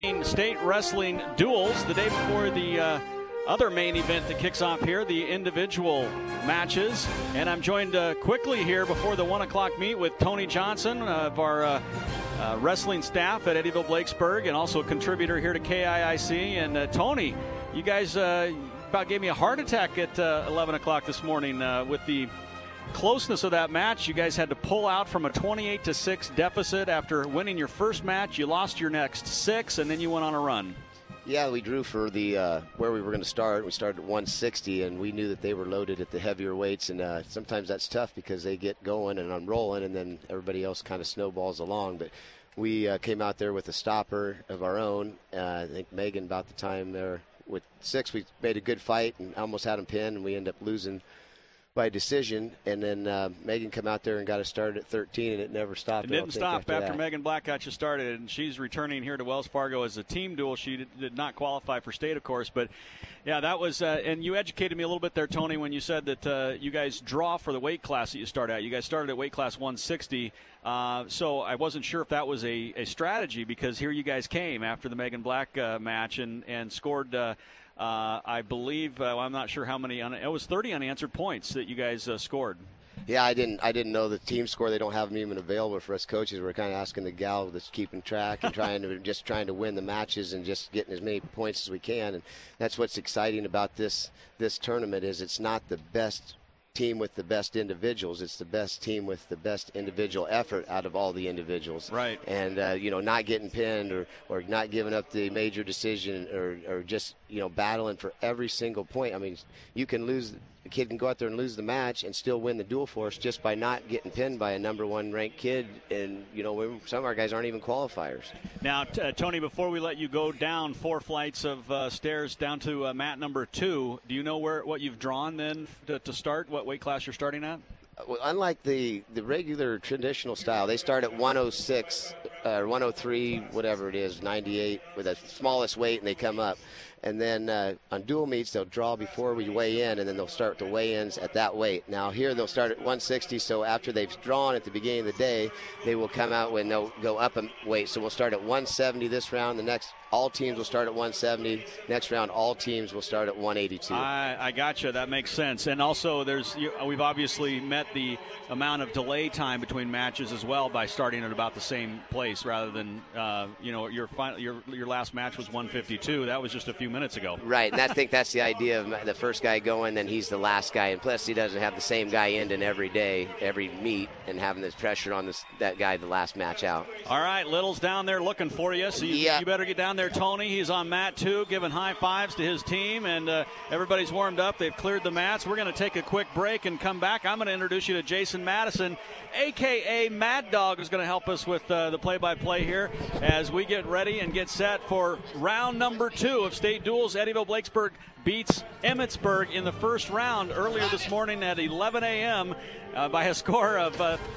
State Wrestling Duels the day before the other main event that kicks off here, the individual matches. And I'm joined quickly here before the 1 o'clock meet with Tony Johnson of our wrestling staff at Eddyville-Blakesburg and also a contributor here to KIIC. And Tony, you guys about gave me a heart attack at 11 o'clock this morning with the closeness of that match. You guys had to pull out from a 28-6 deficit after winning your first match. You lost your next 6, and then you went on a run. Yeah, we drew for the where we were going to start. We started at 160, and we knew that they were loaded at the heavier weights. And sometimes that's tough because they get going and I'm rolling, and then everybody else kind of snowballs along. But we came out there with a stopper of our own. I think Megan, about the time there with 6, we made a good fight and almost had them pinned, and we ended up losing by decision. And then Megan come out there and got us started at 13, and it never stopped. It didn't stop after Megan Black got you started, and she's returning here to Wells Fargo as a team duel. She did not qualify for state, of course, but yeah, that was and you educated me a little bit there, Tony, when you said that you guys draw for the weight class that you start at. You guys started at weight class 160, so I wasn't sure if that was a strategy, because here you guys came after the Megan Black match and scored I believe, I'm not sure how many, it was 30 unanswered points that you guys scored. Yeah, I didn't know the team score. They don't have them even available for us coaches. We're kind of asking the gal that's keeping track and trying to win the matches and just getting as many points as we can. And that's what's exciting about this tournament is it's not the best team with the best individuals. It's the best team with the best individual effort out of all the individuals. Right. And, not getting pinned or not giving up the major decision or just, battling for every single point. I mean, you can lose. A kid can go out there and lose the match and still win the dual force just by not getting pinned by a number 1 ranked kid. And, some of our guys aren't even qualifiers. Now, Tony, before we let you go down 4 flights of stairs down to mat number 2, do you know what you've drawn then to start, what weight class you're starting at? Well, unlike the regular traditional style, they start at 106 or 103, whatever it is, 98 with the smallest weight, and they come up. And then on dual meets, they'll draw before we weigh in, and then they'll start the weigh-ins at that weight. Now here they'll start at 160, so after they've drawn at the beginning of the day, they will come out when they'll go up a weight. So we'll start at 170 this round. The next, all teams will start at 170. Next round, all teams will start at 182. I gotcha. That makes sense. And also, we've obviously met the amount of delay time between matches as well by starting at about the same place rather than your last match was 152. That was just a few minutes ago. Right, and I think that's the idea of the first guy going, then he's the last guy. And plus, he doesn't have the same guy ending every day, every meet, and having this pressure on that guy the last match out. All right, Little's down there looking for you, so you better get down there, Tony. He's on mat 2, giving high fives to his team, and everybody's warmed up. They've cleared the mats. We're going to take a quick break and come back. I'm going to introduce you to Jason Madison, a.k.a. Mad Dog, who's going to help us with the play-by-play here as we get ready and get set for round number 2 of state duels. Eddyville-Blakesburg beats Emmetsburg in the first round earlier this morning at 11 a.m. By a score of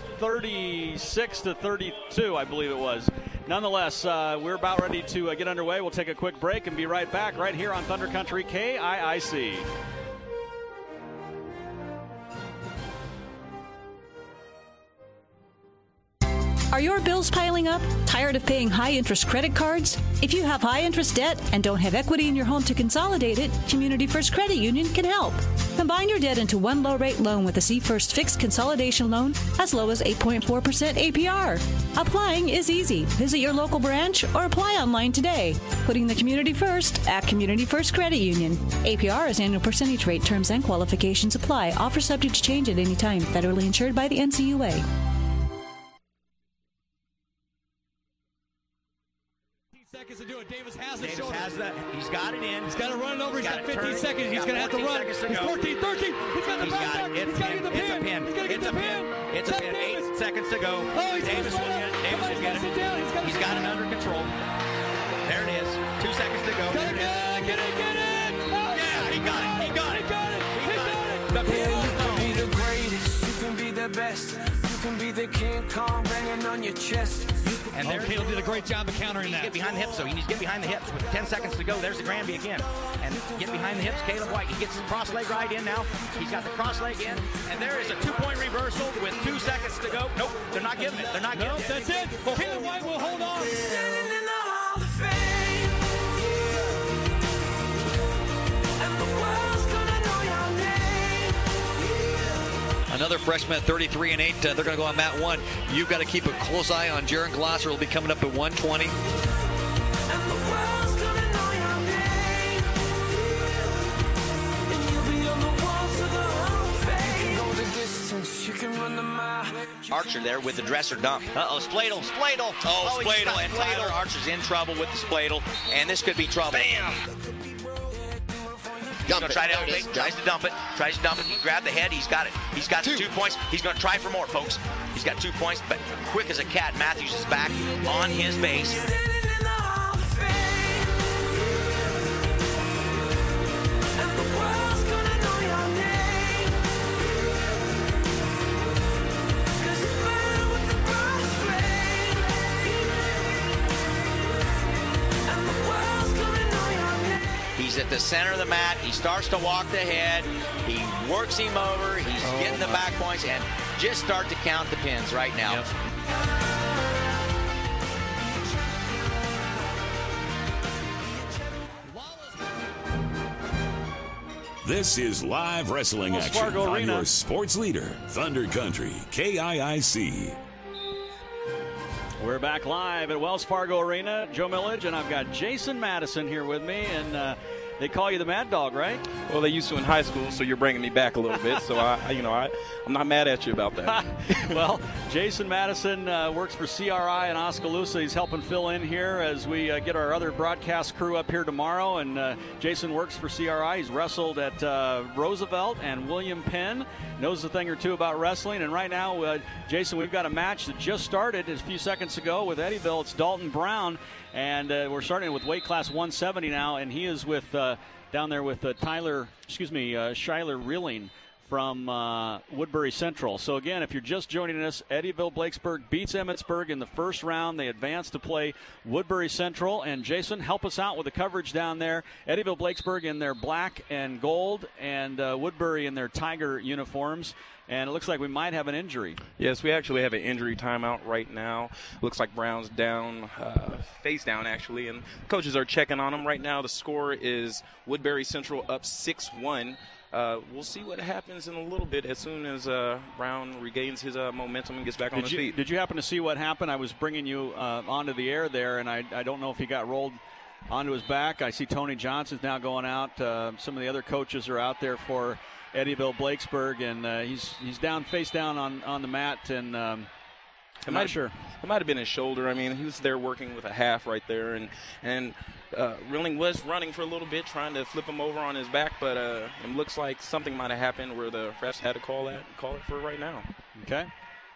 36-32, I believe it was. Nonetheless, we're about ready to get underway. We'll take a quick break and be right back right here on Thunder Country KIIC. Are your bills piling up? Tired of paying high-interest credit cards? If you have high-interest debt and don't have equity in your home to consolidate it, Community First Credit Union can help. Combine your debt into one low-rate loan with a C-First fixed consolidation loan as low as 8.4% APR. Applying is easy. Visit your local branch or apply online today. Putting the community first at Community First Credit Union. APR is annual percentage rate. Terms and qualifications apply. Offer subject to change at any time. Federally insured by the NCUA. Seconds to do it. Davis has it. Davis has that. He's got it in. He's got to run it over. He's got 15 seconds. He's going to have to run. He's 14, 13. He's got the back. He's got to get the pin. He's got to get the pin. It's a pin. 8 seconds to go. Oh, Davis will get it. Davis will get it. He's got it under control. There it is. 2 seconds to go. Get it. Yeah, he got it. He got it. The pin. You can be the greatest. You can be the best. You can be the King Kong banging on your chest. And there Caleb did a great job of countering that. Get behind the hips, so he needs to get behind the hips with 10 seconds to go. There's the Granby again. And get behind the hips, Caleb White. He gets the cross leg right in now. He's got the cross leg in. And there is a 2-point reversal with 2 seconds to go. Nope, they're not giving it. They're not giving it. That's it. Caleb White will hold on. Standing in the Hall of Fame. another freshman at 33-8. They're going to go on mat 1. You've got to keep a close eye on Jaron Glosser. He'll be coming up at 120. Archer there with the dresser dump. Uh-oh, Spladle. Oh, Spladle. And Tyler Archer's in trouble with the Spladle, and this could be trouble. Bam! He's going to try to elevate, tries to dump it. He grabbed the head, he's got it. He's got 2 points. He's going to try for more, folks. He's got 2 points, but quick as a cat, Matthews is back on his base. He's at the center of the mat. He starts to walk the head. He works him over. He's getting the back points, and just start to count the pins right now. Yep. This is live wrestling action on your sports leader, Thunder Country, KIIC. We're back live at Wells Fargo Arena. Joe Millage, and I've got Jason Madison here with me, and they call you the Mad Dog, right? Well, they used to in high school, so you're bringing me back a little bit. So I'm not mad at you about that. Well, Jason Madison works for CRI in Oskaloosa. He's helping fill in here as we get our other broadcast crew up here tomorrow. And Jason works for CRI. He's wrestled at Roosevelt and William Penn. Knows a thing or two about wrestling. And right now, Jason, we've got a match that just started a few seconds ago with Eddyville. It's Dalton Brown. And we're starting with weight class 170 now. And he is with down there with Schuyler Reeling from Woodbury Central. So again, if you're just joining us, Eddyville-Blacksburg beats Emmetsburg in the first round. They advance to play Woodbury Central. And Jason, help us out with the coverage down there. Eddyville-Blacksburg in their black and gold, and Woodbury in their tiger uniforms. And it looks like we might have an injury. Yes, we actually have an injury timeout right now. Looks like Brown's down, face down actually, and coaches are checking on him right now. The score is Woodbury Central up 6-1. We'll see what happens in a little bit as soon as Brown regains his momentum and gets back on his feet. Did you happen to see what happened? I was bringing you onto the air there, and I don't know if he got rolled onto his back. I see Tony Johnson's now going out. Some of the other coaches are out there for Eddyville-Blacksburg, and he's down, face down on the mat, and I'm not sure. It might have been his shoulder. I mean, he was there working with a half right there, and Reeling was running for a little bit, trying to flip him over on his back, but it looks like something might have happened where the refs had to call it for right now. Okay.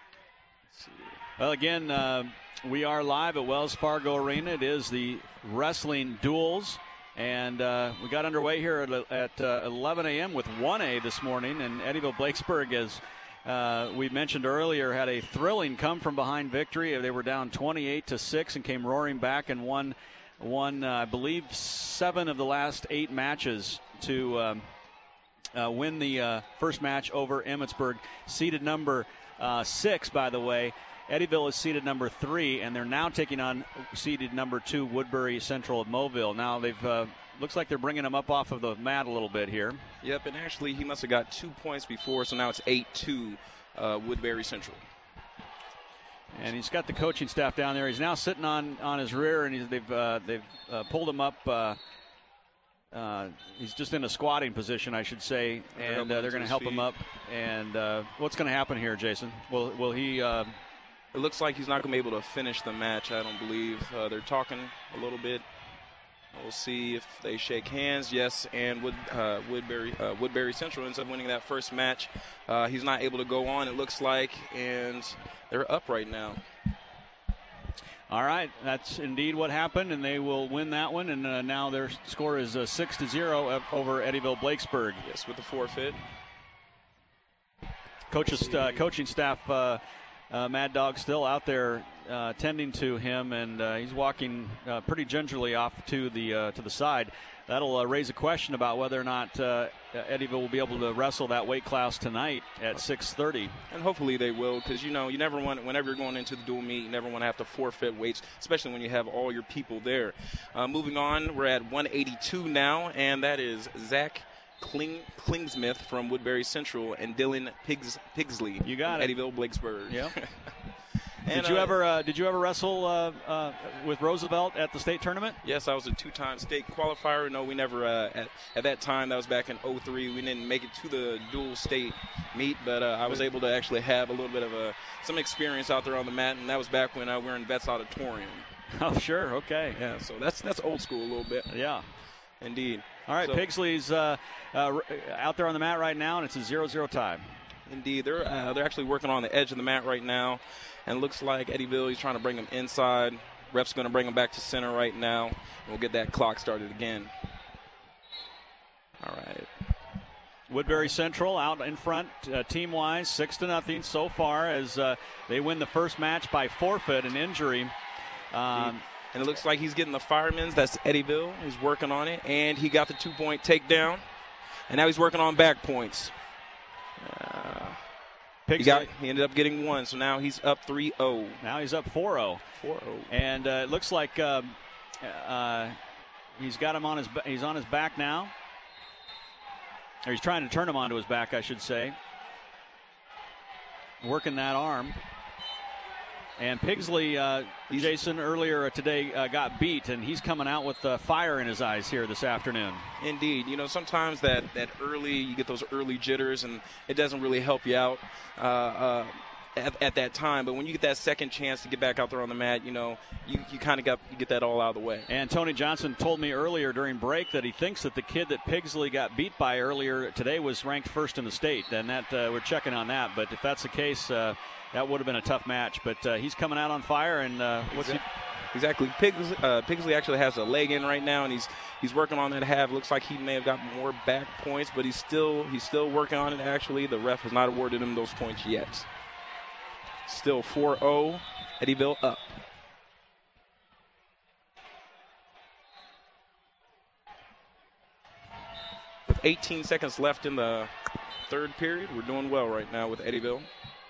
Well, again, we are live at Wells Fargo Arena. It is the Wrestling Duels. And we got underway here at 11 a.m. with 1A this morning. And Eddyville-Blacksburg, as we mentioned earlier, had a thrilling come-from-behind victory. They were down 28-6 and came roaring back and won I believe, 7 of the last 8 matches to win the first match over Emmetsburg. Seeded number 6, by the way. Eddyville is seeded number 3, and they're now taking on seeded number 2 Woodbury Central of Mobile. Now they've looks like they're bringing him up off of the mat a little bit here. Yep, and actually he must have got 2 points before, so now it's 8-2 Woodbury Central. And he's got the coaching staff down there. He's now sitting on his rear, and they've pulled him up. He's just in a squatting position, I should say, and they're going to help him up. And what's going to happen here, Jason? Will he? It looks like he's not going to be able to finish the match, I don't believe. They're talking a little bit. We'll see if they shake hands. Yes, and Woodbury Central ends up winning that first match. He's not able to go on, it looks like, and they're up right now. All right, that's indeed what happened, and they will win that one. And now their score is 6-0 over Eddyville-Blacksburg. Yes, with the forfeit. Coaching staff. Mad Dog still out there tending to him, and he's walking pretty gingerly off to the side. That'll raise a question about whether or not Eddyville will be able to wrestle that weight class tonight at 6:30. And hopefully they will, because you never want, whenever you're going into the dual meet, you never want to have to forfeit weights, especially when you have all your people there. Moving on, we're at 182 now, and that is Zach Klingsmith from Woodbury Central and Dylan Pigsley. You got from it. Eddyville Blacksburg. Yep. Did you ever wrestle with Roosevelt at the state tournament? Yes, I was a 2-time state qualifier. No, we never at that time. That was back in '03. We didn't make it to the dual state meet, but I was able to actually have a little bit of some experience out there on the mat, and that was back when we were in Vets Auditorium. Oh, sure. Okay. Yeah, so that's old school a little bit. Yeah. Indeed. All right, so, Pigsley's out there on the mat right now, and it's a 0-0 tie. Indeed. They're actually working on the edge of the mat right now, and it looks like Eddyville, he's trying to bring him inside. Ref's going to bring him back to center right now, and we'll get that clock started again. All right. Woodbury Central out in front, team-wise, 6-0 so far as they win the first match by forfeit, an injury. And it looks like he's getting the firemen's. That's Eddyville. He's working on it. And he got the 2-point takedown. And now he's working on back points. He ended up getting 1, so now he's up 3-0. Now he's up 4-0. 4-0. And it looks like he's got him on he's on his back now. Or he's trying to turn him onto his back, I should say. Working that arm. And Pigsley, Jason, earlier today got beat, and he's coming out with fire in his eyes here this afternoon. Indeed. Sometimes that early, you get those early jitters, and it doesn't really help you out at that time. But when you get that second chance to get back out there on the mat, you kind of get that all out of the way. And Tony Johnson told me earlier during break that he thinks that the kid that Pigsley got beat by earlier today was ranked first in the state, and that we're checking on that. But if that's the case, that would have been a tough match, but he's coming out on fire, and what's he? Exactly. Pigsley actually has a leg in right now, and he's working on that half. Looks like he may have got more back points, but he's still working on it. Actually, the ref has not awarded him those points yet. Still 4-0. Eddyville up. With 18 seconds left in the third period, we're doing well right now with Eddyville.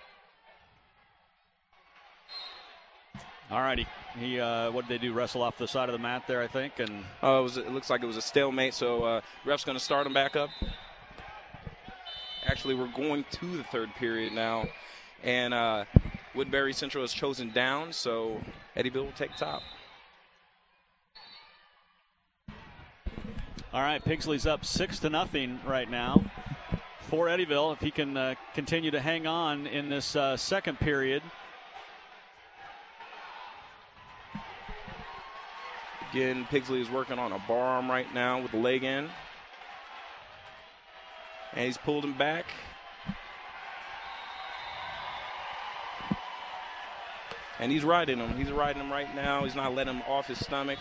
All right, he what did they do? Wrestle off the side of the mat there, I think, and it looks like it was a stalemate. So ref's going to start him back up. Actually, we're going to the third period now, and Woodbury Central has chosen down, so Eddyville will take top. All right, Pigsley's up 6-0 right now for Eddyville. If he can continue to hang on in this second period. Again, Pigsley is working on a bar arm right now with the leg in. And he's pulled him back. And he's riding him. He's riding him right now. He's not letting him off his stomach.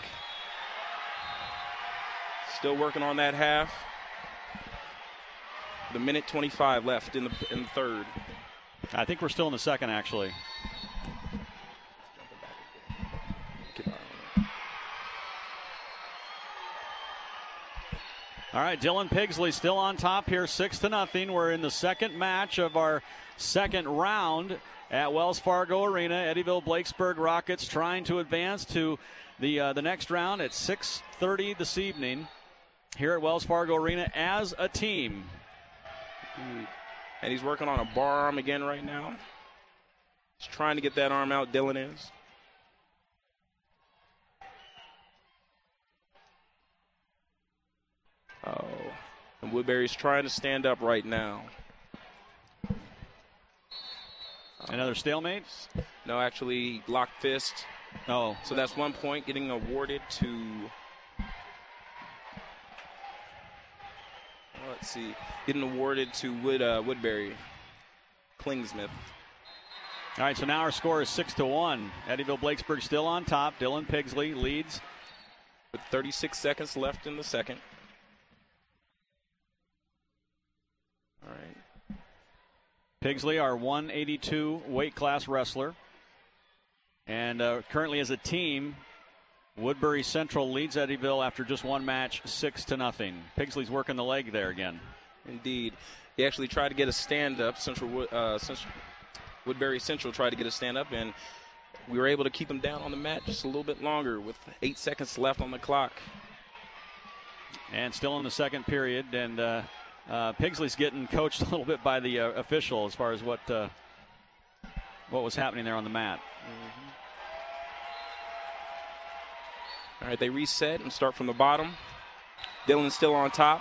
Still working on that half. The 1:25 left in the third. I think we're still in the second, actually. All right, Dylan Pigsley still on top here, 6-0. We're in the second match of our second round at Wells Fargo Arena. Eddyville Blacksburg Rockets trying to advance to the next round at 6:30 this evening here at Wells Fargo Arena as a team. And he's working on a bar arm again right now. He's trying to get that arm out, Dylan is. Oh, and Woodbury's trying to stand up right now. Another stalemate? No, actually, locked fist. Oh. So that's 1 point getting awarded to, let's see, getting awarded to Woodbury. Klingsmith. All right, so now our score is 6-1. Eddyville Blacksburg still on top. Dylan Pigsley leads. With 36 seconds left in the second. All right. Pigsley, our 182 weight class wrestler. And currently as a team, Woodbury Central leads Eddyville after just one match, 6-0. Pigsley's working the leg there again. Indeed. He actually tried to get a stand-up. Woodbury Central tried to get a stand-up, and we were able to keep him down on the mat just a little bit longer with 8 seconds left on the clock. And still in the second period, and Pigsley's getting coached a little bit by the official as far as what was happening there on the mat. Mm-hmm. All right, they reset and start from the bottom. Dillon's still on top.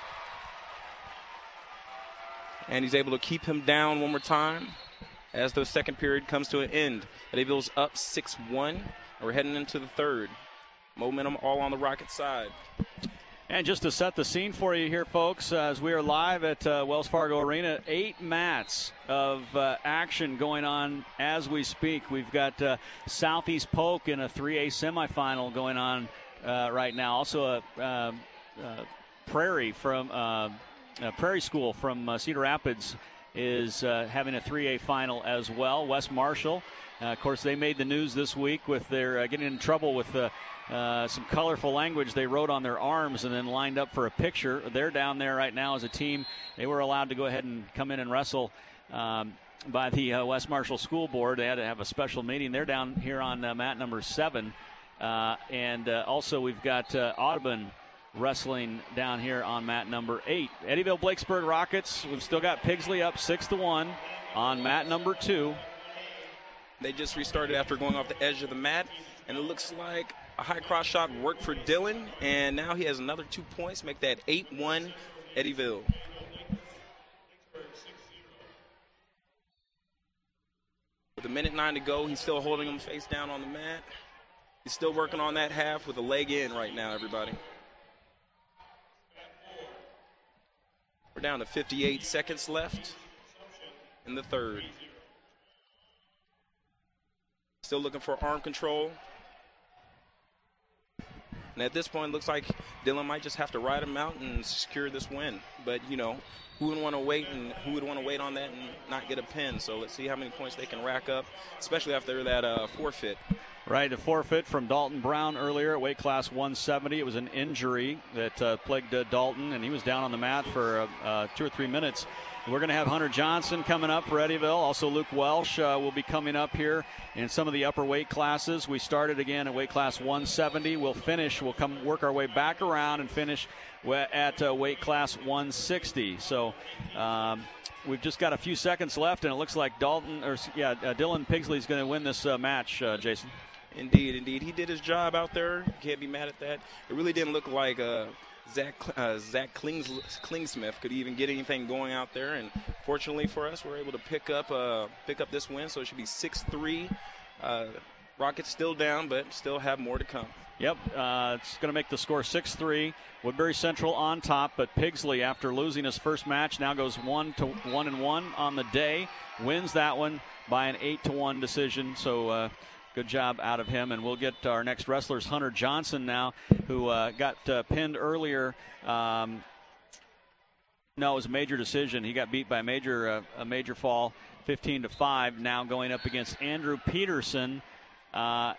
And he's able to keep him down one more time as the second period comes to an end. Eddyville's up 6-1. We're heading into the third. Momentum all on the Rocket side. And just to set the scene for you here, folks, as we are live at Wells Fargo Arena, 8 mats of action going on as we speak. We've got Southeast Polk in a 3A semifinal going on right now. Also a Prairie School from Cedar Rapids is having a 3A final as well. West Marshall, of course, they made the news this week with their getting in trouble with some colorful language they wrote on their arms and then lined up for a picture. They're down there right now as a team. They were allowed to go ahead and come in and wrestle by the West Marshall School Board. They had to have a special meeting. They're down here on mat number 7. And also we've got Audubon wrestling down here on mat number 8. Eddyville-Blakesburg Rockets, we've still got Pigsley up 6-1 on mat number 2. They just restarted after going off the edge of the mat, and it looks like a high cross shot worked for Dillon, and now he has another 2 points, make that 8-1 Eddyville. With 1:09 to go, he's still holding him face down on the mat. He's still working on that half with a leg in right now, everybody. We're down to 58 seconds left in the third. Still looking for arm control. And at this point, it looks like Dillon might just have to ride him out and secure this win. But, you know, who would want to wait on that and not get a pin? So let's see how many points they can rack up, especially after that forfeit. Right, a forfeit from Dalton Brown earlier at weight class 170. It was an injury that plagued Dalton, and he was down on the mat for 2 or 3 minutes. We're going to have Hunter Johnson coming up for Eddyville. Also, Luke Welsh will be coming up here in some of the upper weight classes. We started again at weight class 170. We'll come work our way back around and finish at weight class 160. So we've just got a few seconds left, and it looks like Dillon Pigsley is going to win this match, Jason. Indeed. He did his job out there. Can't be mad at that. It really didn't look like Zach Klingsmith could even get anything going out there, and fortunately for us, we're able to pick up this win. So it should be 6-3. Rockets still down, but still have more to come. Yep, it's going to make the score 6-3. Woodbury Central on top, but Pigsley, after losing his first match, now goes 1-1 on the day, wins that one by an 8-1 decision. So. Good job out of him, and we'll get our next wrestlers, Hunter Johnson now, who got pinned earlier. No, it was a major decision. He got beat by a major fall, 15-5. Now going up against Andrew Peterson, and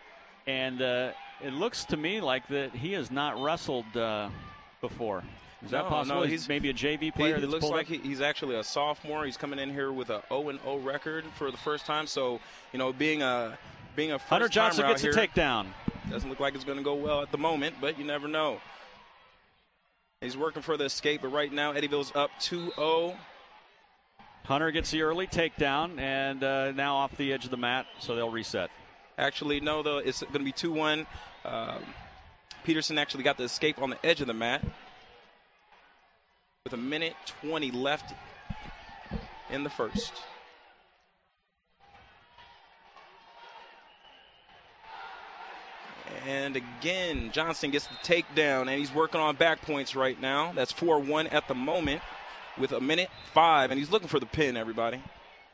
it looks to me like that he has not wrestled before. Is that possible? No, he's maybe a JV player. It looks like he's actually a sophomore. He's coming in here with a 0-0 record for the first time. So, you know, being a first Hunter Johnson gets a takedown. Doesn't look like it's going to go well at the moment, but you never know. He's working for the escape, but right now Eddyville's up 2-0. Hunter gets the early takedown, and now off the edge of the mat, so they'll reset. Actually, no, though, it's going to be 2-1. Peterson actually got the escape on the edge of the mat with 1:20 left in the first. And again, Johnson gets the takedown, and he's working on back points right now. That's 4-1 at the moment with 1:05, and he's looking for the pin, everybody.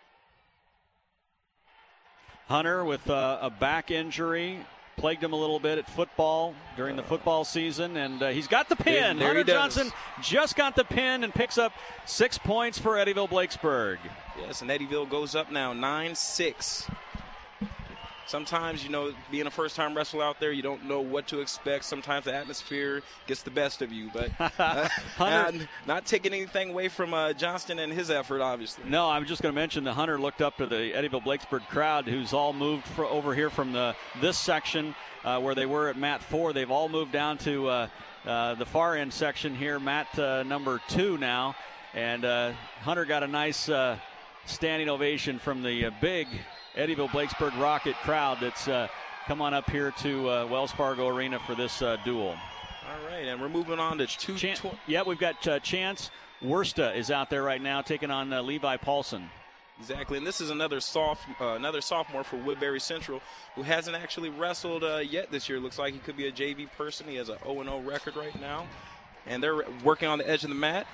Hunter with a back injury. Plagued him a little bit at football during the football season, and he's got the pin. There Hunter Johnson just got the pin and picks up 6 points for Eddyville-Blakesburg. Yes, and Eddyville goes up now 9-6. Sometimes, you know, being a first-time wrestler out there, you don't know what to expect. Sometimes the atmosphere gets the best of you. But not taking anything away from Johnston and his effort, obviously. No, I'm just going to mention that Hunter looked up to the Eddyville-Blakesburg crowd, who's all moved over here from this section where they were at mat 4. They've all moved down to the far end section here, mat number 2 now. And Hunter got a nice standing ovation from the big Eddyville Blakesburg Rocket crowd that's come on up here to Wells Fargo Arena for this duel. All right, and we're moving on to yeah, we've got Chance Worsta is out there right now taking on Levi Paulson. Exactly, and this is another sophomore for Woodbury Central who hasn't actually wrestled yet this year. Looks like he could be a JV person. He has an 0-0 record right now, and they're working on the edge of the mat.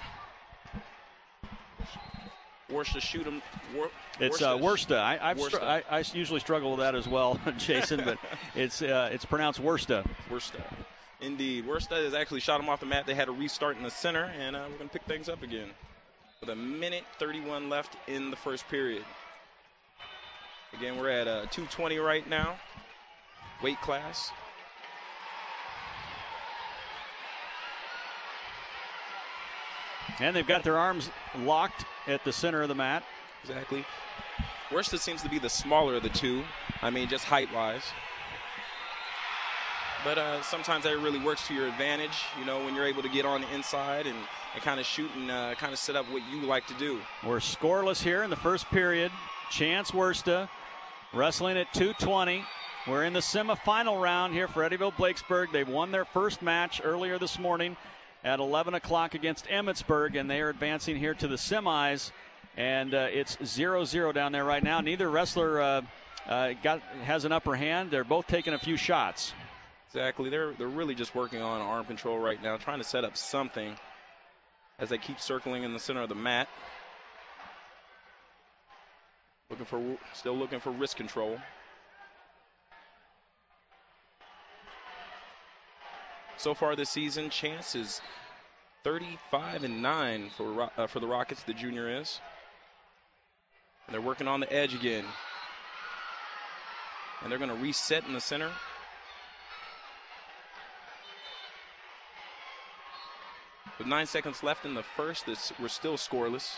Worsta shoot him. It's Worsta. I usually struggle with that as well, Jason, but it's pronounced Worsta. Worsta. Indeed. Worsta has actually shot him off the mat. They had a restart in the center, and we're going to pick things up again. With a minute 31 left in the first period. Again, we're at 220 right now. Weight class. And they've got their arms locked at the center of the mat. Exactly. Worsta seems to be the smaller of the two. I mean, just height-wise. But sometimes that really works to your advantage, you know, when you're able to get on the inside and kind of shoot and kind of set up what you like to do. We're scoreless here in the first period. Chance Worsta wrestling at 220. We're in the semifinal round here for Eddyville Blakesburg. They've won their first match earlier this morning at 11 o'clock against Emmetsburg, and they are advancing here to the semis. And it's 0-0 down there right now. Neither wrestler has an upper hand. They're both taking a few shots. Exactly. They're really just working on arm control right now, trying to set up something as they keep circling in the center of the mat. Still looking for wrist control. So far this season, Chance is 35-9 for the Rockets. The junior is. And they're working on the edge again, and they're going to reset in the center. With 9 seconds left in the first, we're still scoreless.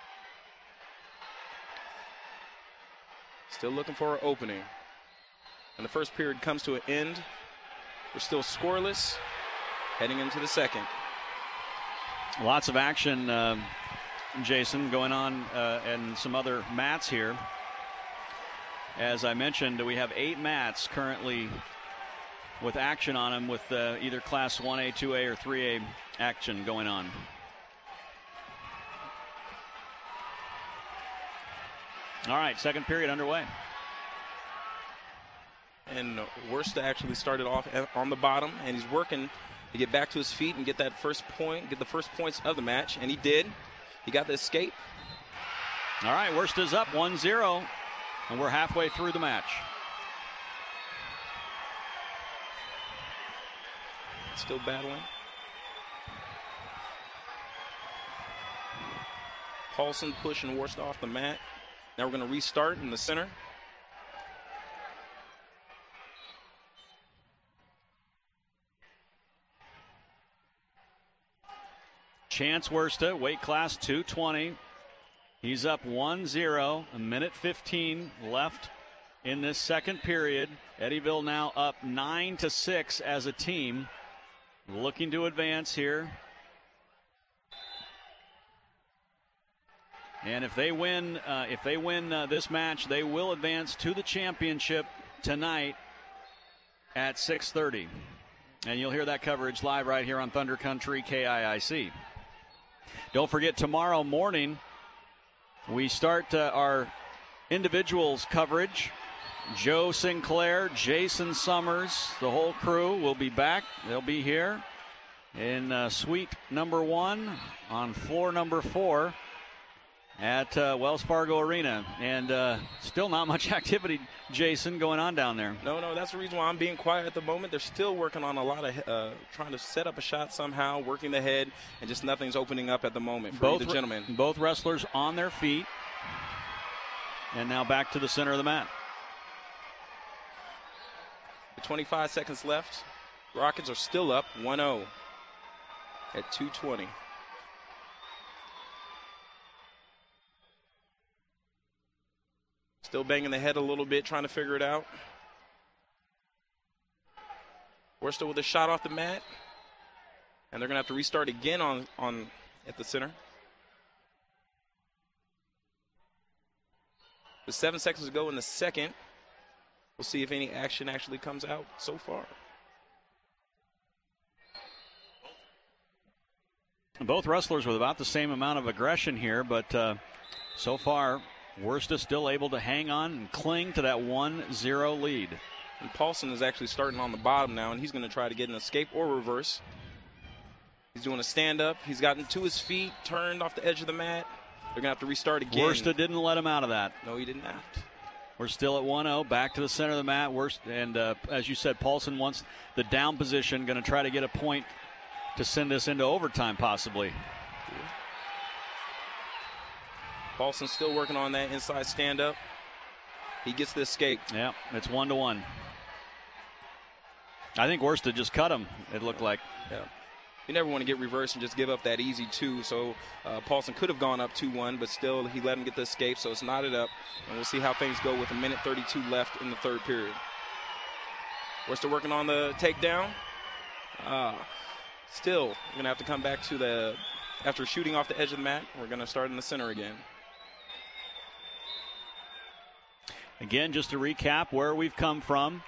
Still looking for an opening. And the first period comes to an end. We're still scoreless, heading into the second. Lots of action, Jason, going on and some other mats here. As I mentioned, we have 8 mats currently with action on them, with either Class 1A, 2A, or 3A action going on. All right, second period underway. And Worsta actually started off on the bottom, and he's working to get back to his feet and get that first point, get the first points of the match, and he did. He got the escape. All right, Worsta's up 1-0, and we're halfway through the match. Still battling. Paulson pushing Worsta off the mat. Now we're going to restart in the center. Chance Worsta, weight class 220. He's up 1-0, a minute 15 left in this second period. Eddyville now up 9-6 as a team, looking to advance here. And if they win, this match, they will advance to the championship tonight at 6:30. And you'll hear that coverage live right here on Thunder Country KIIC. Don't forget, tomorrow morning we start our individuals coverage. Joe Sinclair, Jason Summers, the whole crew will be back. They'll be here in suite number 1 on floor number 4 at Wells Fargo Arena. And still not much activity, Jason, going on down there. No, that's the reason why I'm being quiet at the moment. They're still working on a lot of trying to set up a shot somehow, working the head, and just nothing's opening up at the moment for the gentlemen. Both wrestlers on their feet. And now back to the center of the mat. With 25 seconds left, Rockets are still up 1-0 at 2:20. Still banging the head a little bit, trying to figure it out. Worsta with a shot off the mat. And they're going to have to restart again at the center. With 7 seconds to go in the second, we'll see if any action actually comes out so far. Both wrestlers with about the same amount of aggression here, but so far, Worcester still able to hang on and cling to that 1-0 lead. And Paulson is actually starting on the bottom now, and he's going to try to get an escape or reverse. He's doing a stand-up. He's gotten to his feet, turned off the edge of the mat. They're going to have to restart again. Worcester didn't let him out of that. No, he did not. We're still at 1-0, back to the center of the mat. And as you said, Paulson wants the down position, going to try to get a point to send us into overtime possibly. Paulson still working on that inside stand-up. He gets the escape. Yeah, it's 1-1. I think Worcester just cut him, it looked like. Yeah. You never want to get reversed and just give up that easy 2. So Paulson could have gone up 2-1, but still he let him get the escape, so it's knotted up. And we'll see how things go with 1:32 left in the third period. Worcester working on the takedown. Still, we're going to have to come back to after shooting off the edge of the mat, we're going to start in the center again. Again, just to recap where we've come from.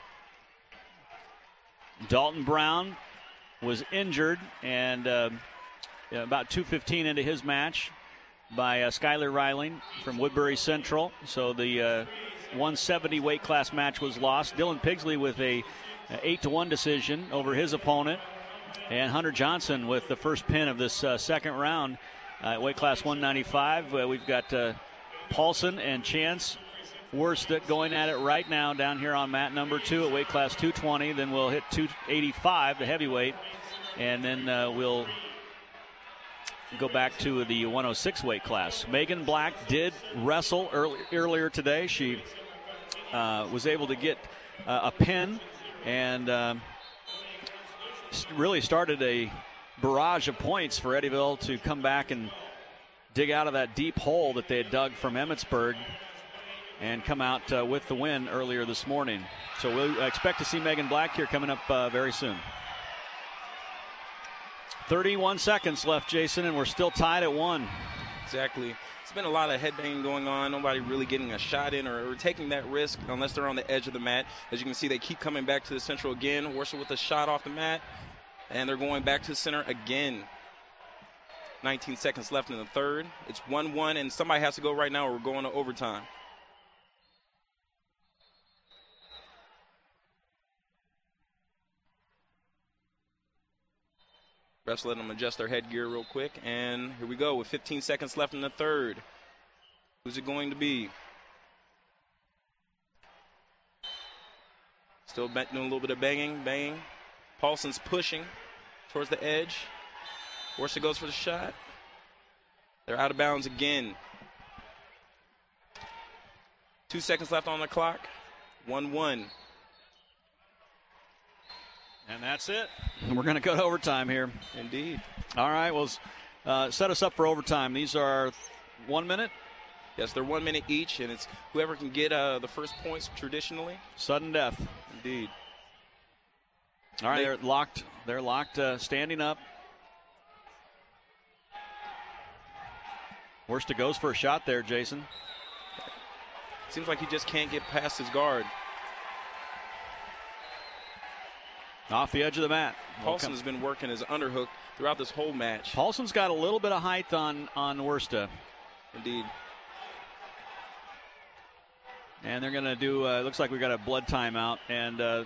Dalton Brown was injured and about 2:15 into his match by Skyler Reiling from Woodbury Central. So the 170 weight class match was lost. Dylan Pigsley with a 8-1 decision over his opponent. And Hunter Johnson with the first pin of this second round weight class 195. We've got Paulson and Chance Worcester going at it right now down here on mat number 2 at weight class 220. Then we'll hit 285, the heavyweight, and then we'll go back to the 106 weight class. Megan Black did wrestle earlier today. She was able to get a pin and really started a barrage of points for Eddyville to come back and dig out of that deep hole that they had dug from Emmetsburg and come out with the win earlier this morning. So we'll expect to see Megan Black here coming up very soon. 31 seconds left, Jason, and we're still tied at 1. Exactly. It's been a lot of headbanging going on. Nobody really getting a shot in or taking that risk unless they're on the edge of the mat. As you can see, they keep coming back to the central again. Worcester with a shot off the mat, and they're going back to the center again. 19 seconds left in the third. It's 1-1, and somebody has to go right now or we're going to overtime. Refs let them adjust their headgear real quick, and here we go with 15 seconds left in the third. Who's it going to be? Still doing a little bit of banging. Paulson's pushing towards the edge. Worcester goes for the shot. They're out of bounds again. 2 seconds left on the clock. 1-1. And that's it. We're going to go to overtime here. Indeed. All right, well, set us up for overtime. These are 1 minute? Yes, they're 1 minute each, and it's whoever can get the first points traditionally. Sudden death. Indeed. All right, they're locked. They're locked, standing up. Worcester goes for a shot there, Jason. Seems like he just can't get past his guard. Off the edge of the mat. Paulson has been working his underhook throughout this whole match. Paulson's got a little bit of height on Worcester. Indeed. And they're going to do, looks like we got a blood timeout. And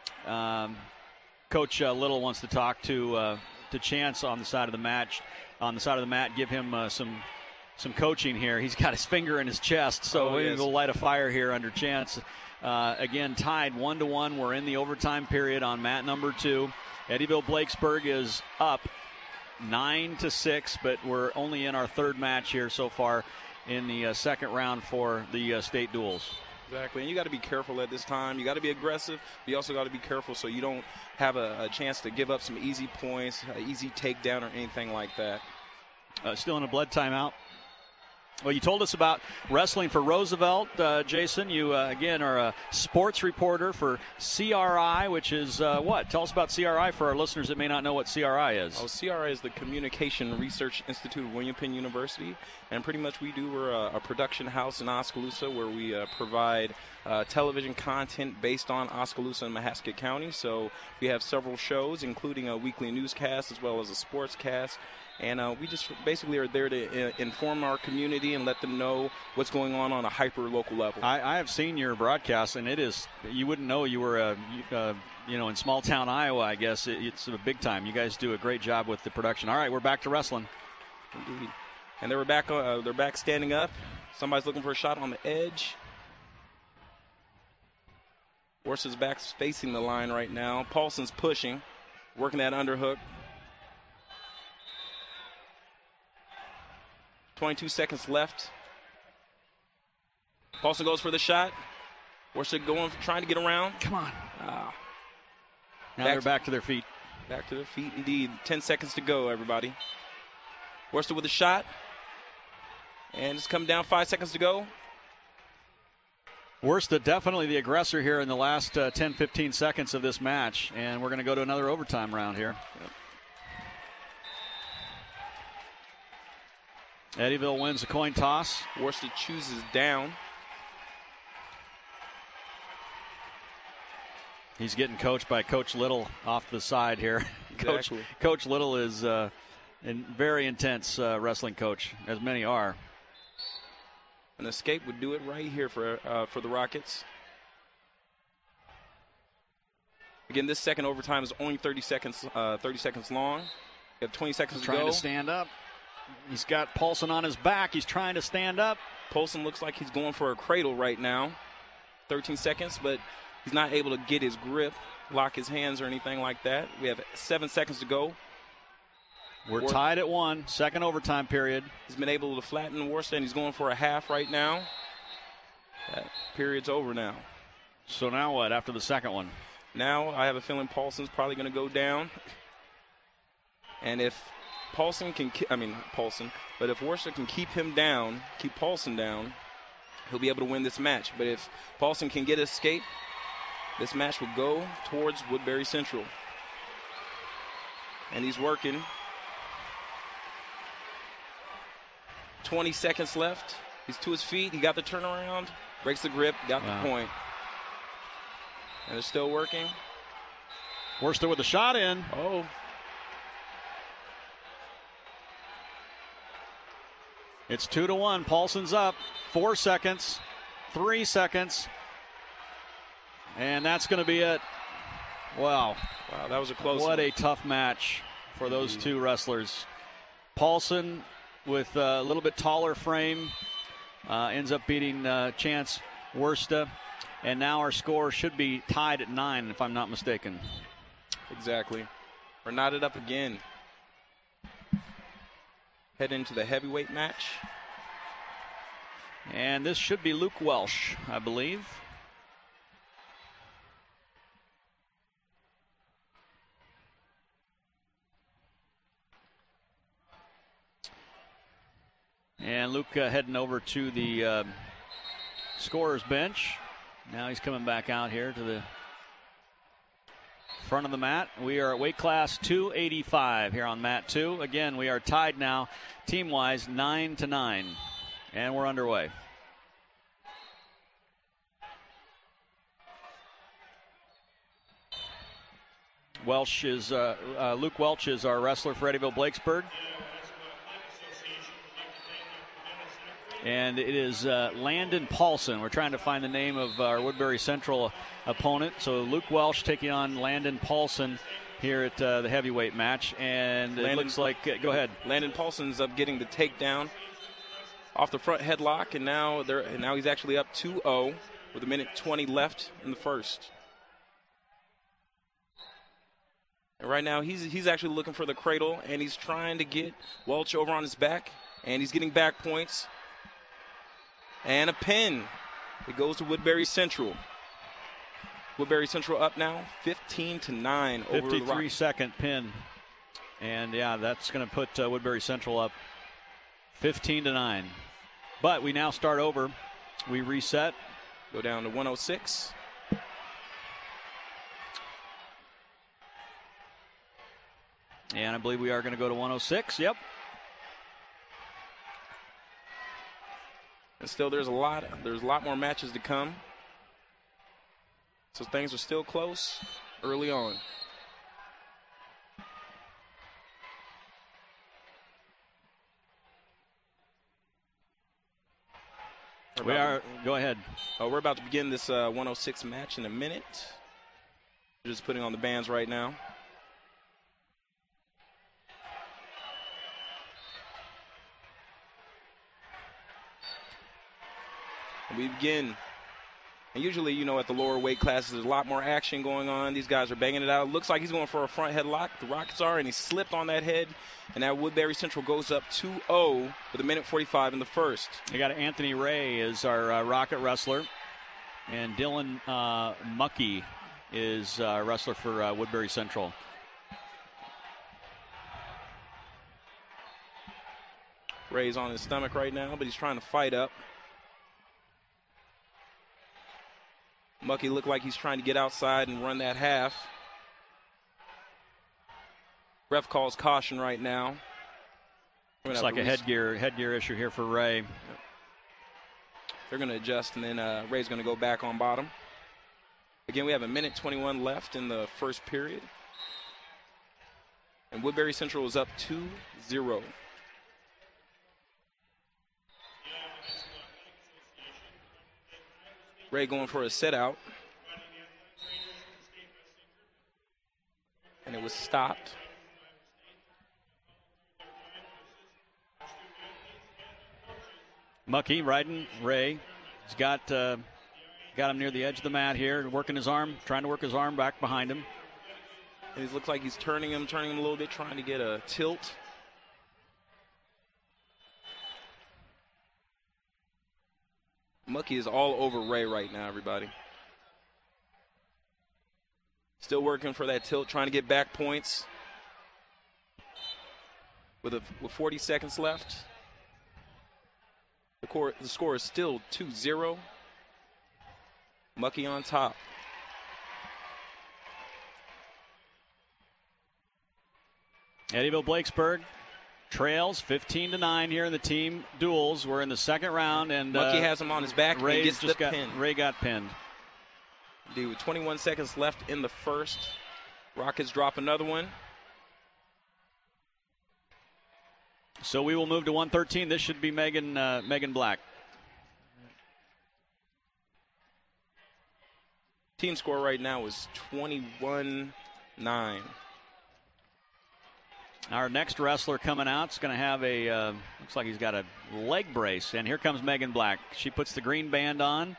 Coach Little wants to talk to Chance on the side of the match. On the side of the mat, give him some coaching here. He's got his finger in his chest, so we'll light a fire here under Chance. Again, tied 1-1. We're in the overtime period on mat number 2. Eddyville-Blakesburg is up 9-6, but we're only in our third match here so far in the second round for the state duels. Exactly, and you got to be careful at this time. You got to be aggressive, but you also got to be careful so you don't have a chance to give up some easy points, easy takedown or anything like that. Still in a blood timeout. Well, you told us about wrestling for Roosevelt, Jason. You, again, are a sports reporter for CRI, which is what? Tell us about CRI for our listeners that may not know what CRI is. Oh, CRI is the Communication Research Institute of William Penn University, and pretty much we're a production house in Oskaloosa where we provide television content based on Oskaloosa and Mahaska County. So we have several shows, including a weekly newscast as well as a sportscast. And we just basically are there to inform our community and let them know what's going on a hyper-local level. I have seen your broadcast, and it is, you wouldn't know you were, in small-town Iowa, I guess. It's a big time. You guys do a great job with the production. All right, we're back to wrestling. Indeed. And they're back standing up. Somebody's looking for a shot on the edge. Worcester's back facing the line right now. Paulson's pushing, working that underhook. 22 seconds left. Paulson goes for the shot. Worcester trying to get around. Come on. Now they're back to their feet. Back to their feet, indeed. 10 seconds to go, everybody. Worcester with a shot. And it's come down, 5 seconds to go. Worcester definitely the aggressor here in the last 10, 15 seconds of this match. And we're going to go to another overtime round here. Yep. Eddyville wins the coin toss. Worcester chooses down. He's getting coached by Coach Little off the side here. Exactly. Coach Little is a very intense wrestling coach, as many are. An escape would do it right here for the Rockets. Again, this second overtime is only 30 seconds long. You have 20 seconds to go. Trying to stand up. He's got Paulson on his back. He's trying to stand up. Paulson looks like he's going for a cradle right now. 13 seconds, but he's not able to get his grip, lock his hands or anything like that. We have 7 seconds to go. We're tied at 1, second overtime period. He's been able to flatten Worcester, and he's going for a half right now. That period's over now. So now what after the second one? Now I have a feeling Paulson's probably going to go down. And if Paulson can, but if Worcester can keep him down, keep Paulson down, he'll be able to win this match. But if Paulson can get escape, this match will go towards Woodbury Central. And he's working. 20 seconds left. He's to his feet. He got the turnaround, breaks the grip, got the point. And they're still working. Worcester with a shot in. Oh. It's 2-1. Paulson's up. 4 seconds. 3 seconds. And that's going to be it. Wow. Wow, that was a close one. What a tough match for those two wrestlers. Paulson with a little bit taller frame ends up beating Chance Worcester. And now our score should be tied at 9, if I'm not mistaken. Exactly. We're knotted up again. Head into the heavyweight match. And this should be Luke Welsh, I believe. And Luke heading over to the scorer's bench. Now he's coming back out here to the front of the mat. We are at weight class 285 here on mat 2. Again, we are tied now, team-wise, 9-9, and we're underway. Luke Welch is our wrestler for Eddyville Blakesburg. And it is Landon Paulson. We're trying to find the name of our Woodbury Central opponent. So Luke Welsh taking on Landon Paulson here at the heavyweight match. And it looks like, go ahead. Landon Paulson's up getting the takedown off the front headlock. And now he's actually up 2-0 with 1:20 left in the first. And right now he's actually looking for the cradle. And he's trying to get Welch over on his back. And he's getting back points. And a pin. It goes to Woodbury Central. Woodbury Central up now, 15-9 over the Rockets. 53-second pin. And, yeah, that's going to put Woodbury Central up 15-9. But we now start over. We reset. Go down to 106. And I believe we are going to go to 106. Yep. And still, there's a lot more matches to come. So things are still close early on. Go ahead. We're about to begin this 106 match in a minute. We're just putting on the bands right now. And we begin. And usually, at the lower weight classes, there's a lot more action going on. These guys are banging it out. Looks like he's going for a front headlock. The Rockets are, and he slipped on that head. And now Woodbury Central goes up 2-0 with 1:45 in the first. You got Anthony Ray is our Rocket wrestler. And Dylan Muckey is wrestler for Woodbury Central. Ray's on his stomach right now, but he's trying to fight up. Muckey looked like he's trying to get outside and run that half. Ref calls caution right now. Looks like a headgear issue here for Ray. They're going to adjust, and then Ray's going to go back on bottom. Again, we have 1:21 left in the first period. And Woodbury Central is up 2-0. Ray going for a set out. And it was stopped. Muckey riding Ray. He's got him near the edge of the mat here, working his arm, trying to work his arm back behind him. And it looks like he's turning him a little bit, trying to get a tilt. Muckey is all over Ray right now, everybody. Still working for that tilt, trying to get back points. With 40 seconds left. The score is still 2-0. Muckey on top. Eddyville Blakesburg trails 15-9 here in the team duels. We're in the second round, and Muckey has him on his back. And gets the pin. Ray got pinned. Indeed, with 21 seconds left in the first, Rockets drop another one. So we will move to 113. This should be Megan Black. Team score right now is 21-9. Our next wrestler coming out is going to have looks like he's got a leg brace. And here comes Megan Black. She puts the green band on.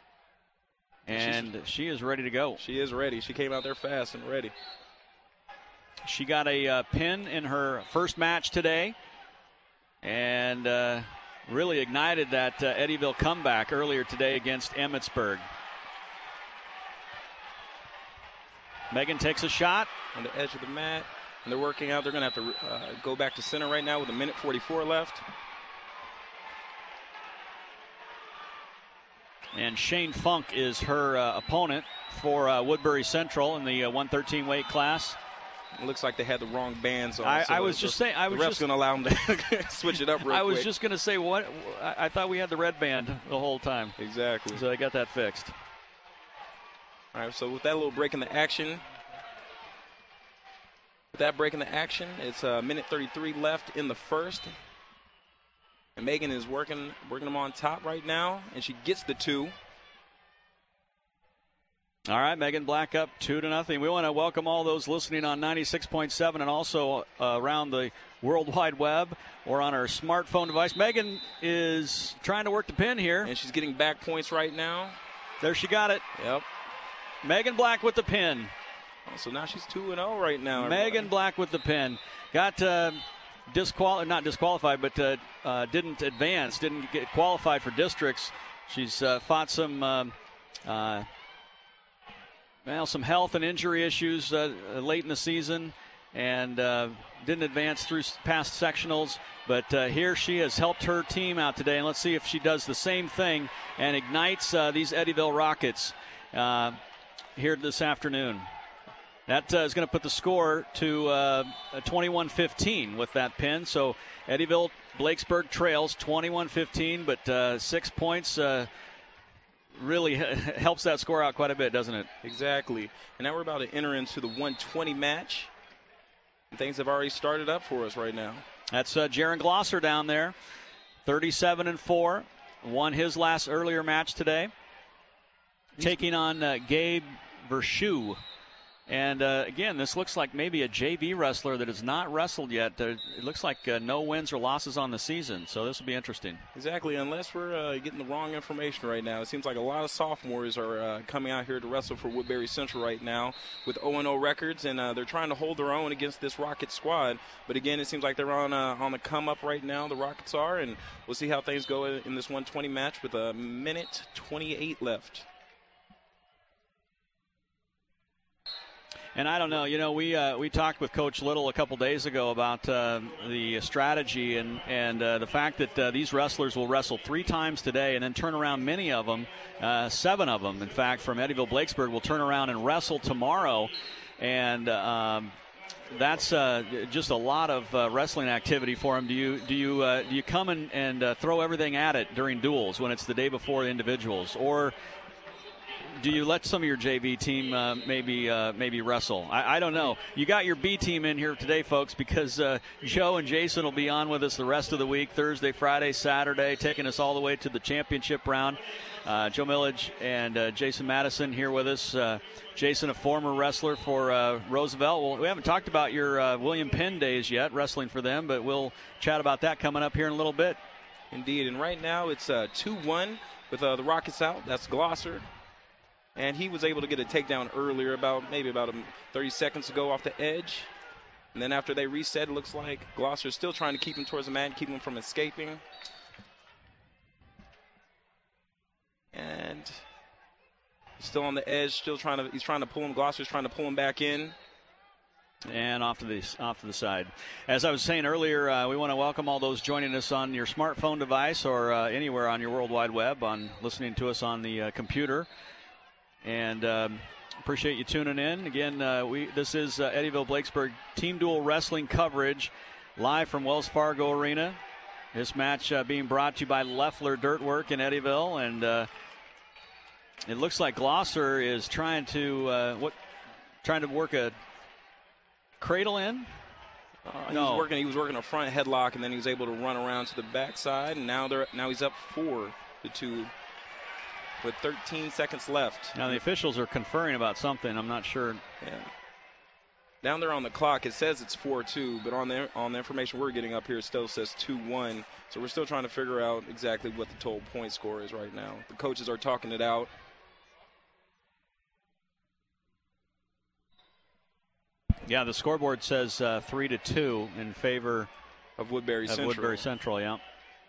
And she is ready to go. She is ready. She came out there fast and ready. She got a pin in her first match today. And really ignited that Eddyville comeback earlier today against Emmetsburg. Megan takes a shot. On the edge of the mat. And they're working out. They're going to have to go back to center right now with 1:44 left. And Shane Funk is her opponent for Woodbury Central in the 113 weight class. It looks like they had the wrong bands on. I was just saying. The ref's going to allow them to switch it up real quick. I was just going to say, what? I thought we had the red band the whole time. Exactly. So I got that fixed. All right, so with that little break in the action. With that break in the action, it's 1:33 left in the first. And Megan is working them on top right now, and she gets the 2. All right, Megan Black up 2-0. We want to welcome all those listening on 96.7 and also around the World Wide Web or on our smartphone device. Megan is trying to work the pin here. And she's getting back points right now. There she got it. Yep. Megan Black with the pin. So now she's 2-0 right now. Megan Black with the pin. Got not disqualified, but didn't advance, didn't get qualified for districts. She's fought some health and injury issues late in the season, and didn't advance through past sectionals. But here she has helped her team out today, and let's see if she does the same thing and ignites these Eddyville Rockets here this afternoon. That is going to put the score to 21-15 with that pin. So Eddyville Blakesburg trails 21-15, but 6 points really helps that score out quite a bit, doesn't it? Exactly. And now we're about to enter into the 120 match. And things have already started up for us right now. That's Jaron Glosser down there, 37-4. Won his last earlier match today. Taking on Gabe Verschu. And again, this looks like maybe a JV wrestler that has not wrestled yet. It looks like no wins or losses on the season, so this will be interesting. Exactly, unless we're getting the wrong information right now. It seems like a lot of sophomores are coming out here to wrestle for Woodbury Central right now with 0-0 records, and they're trying to hold their own against this Rocket squad. But again, it seems like they're on the come-up right now, the Rockets are, and we'll see how things go in this 120 match with a minute 28 left. And I don't know, we talked with Coach Little a couple days ago about the strategy and the fact that these wrestlers will wrestle 3 times today and then turn around many of them, 7 of them, in fact, from Eddyville Blakesburg will turn around and wrestle tomorrow. And that's just a lot of wrestling activity for them. Do you come and throw everything at it during duels when it's the day before the individuals, or do you let some of your JV team maybe wrestle? I don't know. You got your B team in here today, folks, because Joe and Jason will be on with us the rest of the week, Thursday, Friday, Saturday, taking us all the way to the championship round. Joe Millage and Jason Madison here with us. Jason, a former wrestler for Roosevelt. Well, we haven't talked about your William Penn days yet, wrestling for them, but we'll chat about that coming up here in a little bit. Indeed, and right now it's 2-1 with the Rockets out. That's Glosser. And he was able to get a takedown earlier, about 30 seconds ago off the edge. And then after they reset, it looks like Glosser's still trying to keep him towards the mat, keep him from escaping. And he's still on the edge, he's trying to pull him. Glosser's trying to pull him back in. And off to the side. As I was saying earlier, we want to welcome all those joining us on your smartphone device or anywhere on your World Wide Web, on listening to us on the computer. And appreciate you tuning in. Again, this is Eddyville Blakesburg Team Duel Wrestling coverage live from Wells Fargo Arena. This match being brought to you by Leffler Dirtwork in Eddyville. And it looks like Glosser is trying to work a cradle in. He was working a front headlock, and then he was able to run around to the backside. And now he's up 4-2. With 13 seconds left. Now the officials are conferring about something. I'm not sure. Yeah. Down there on the clock, it says it's 4-2, but on the information we're getting up here, it still says 2-1. So we're still trying to figure out exactly what the total point score is right now. The coaches are talking it out. Yeah, the scoreboard says 3-2 in favor of Woodbury Central. Yeah.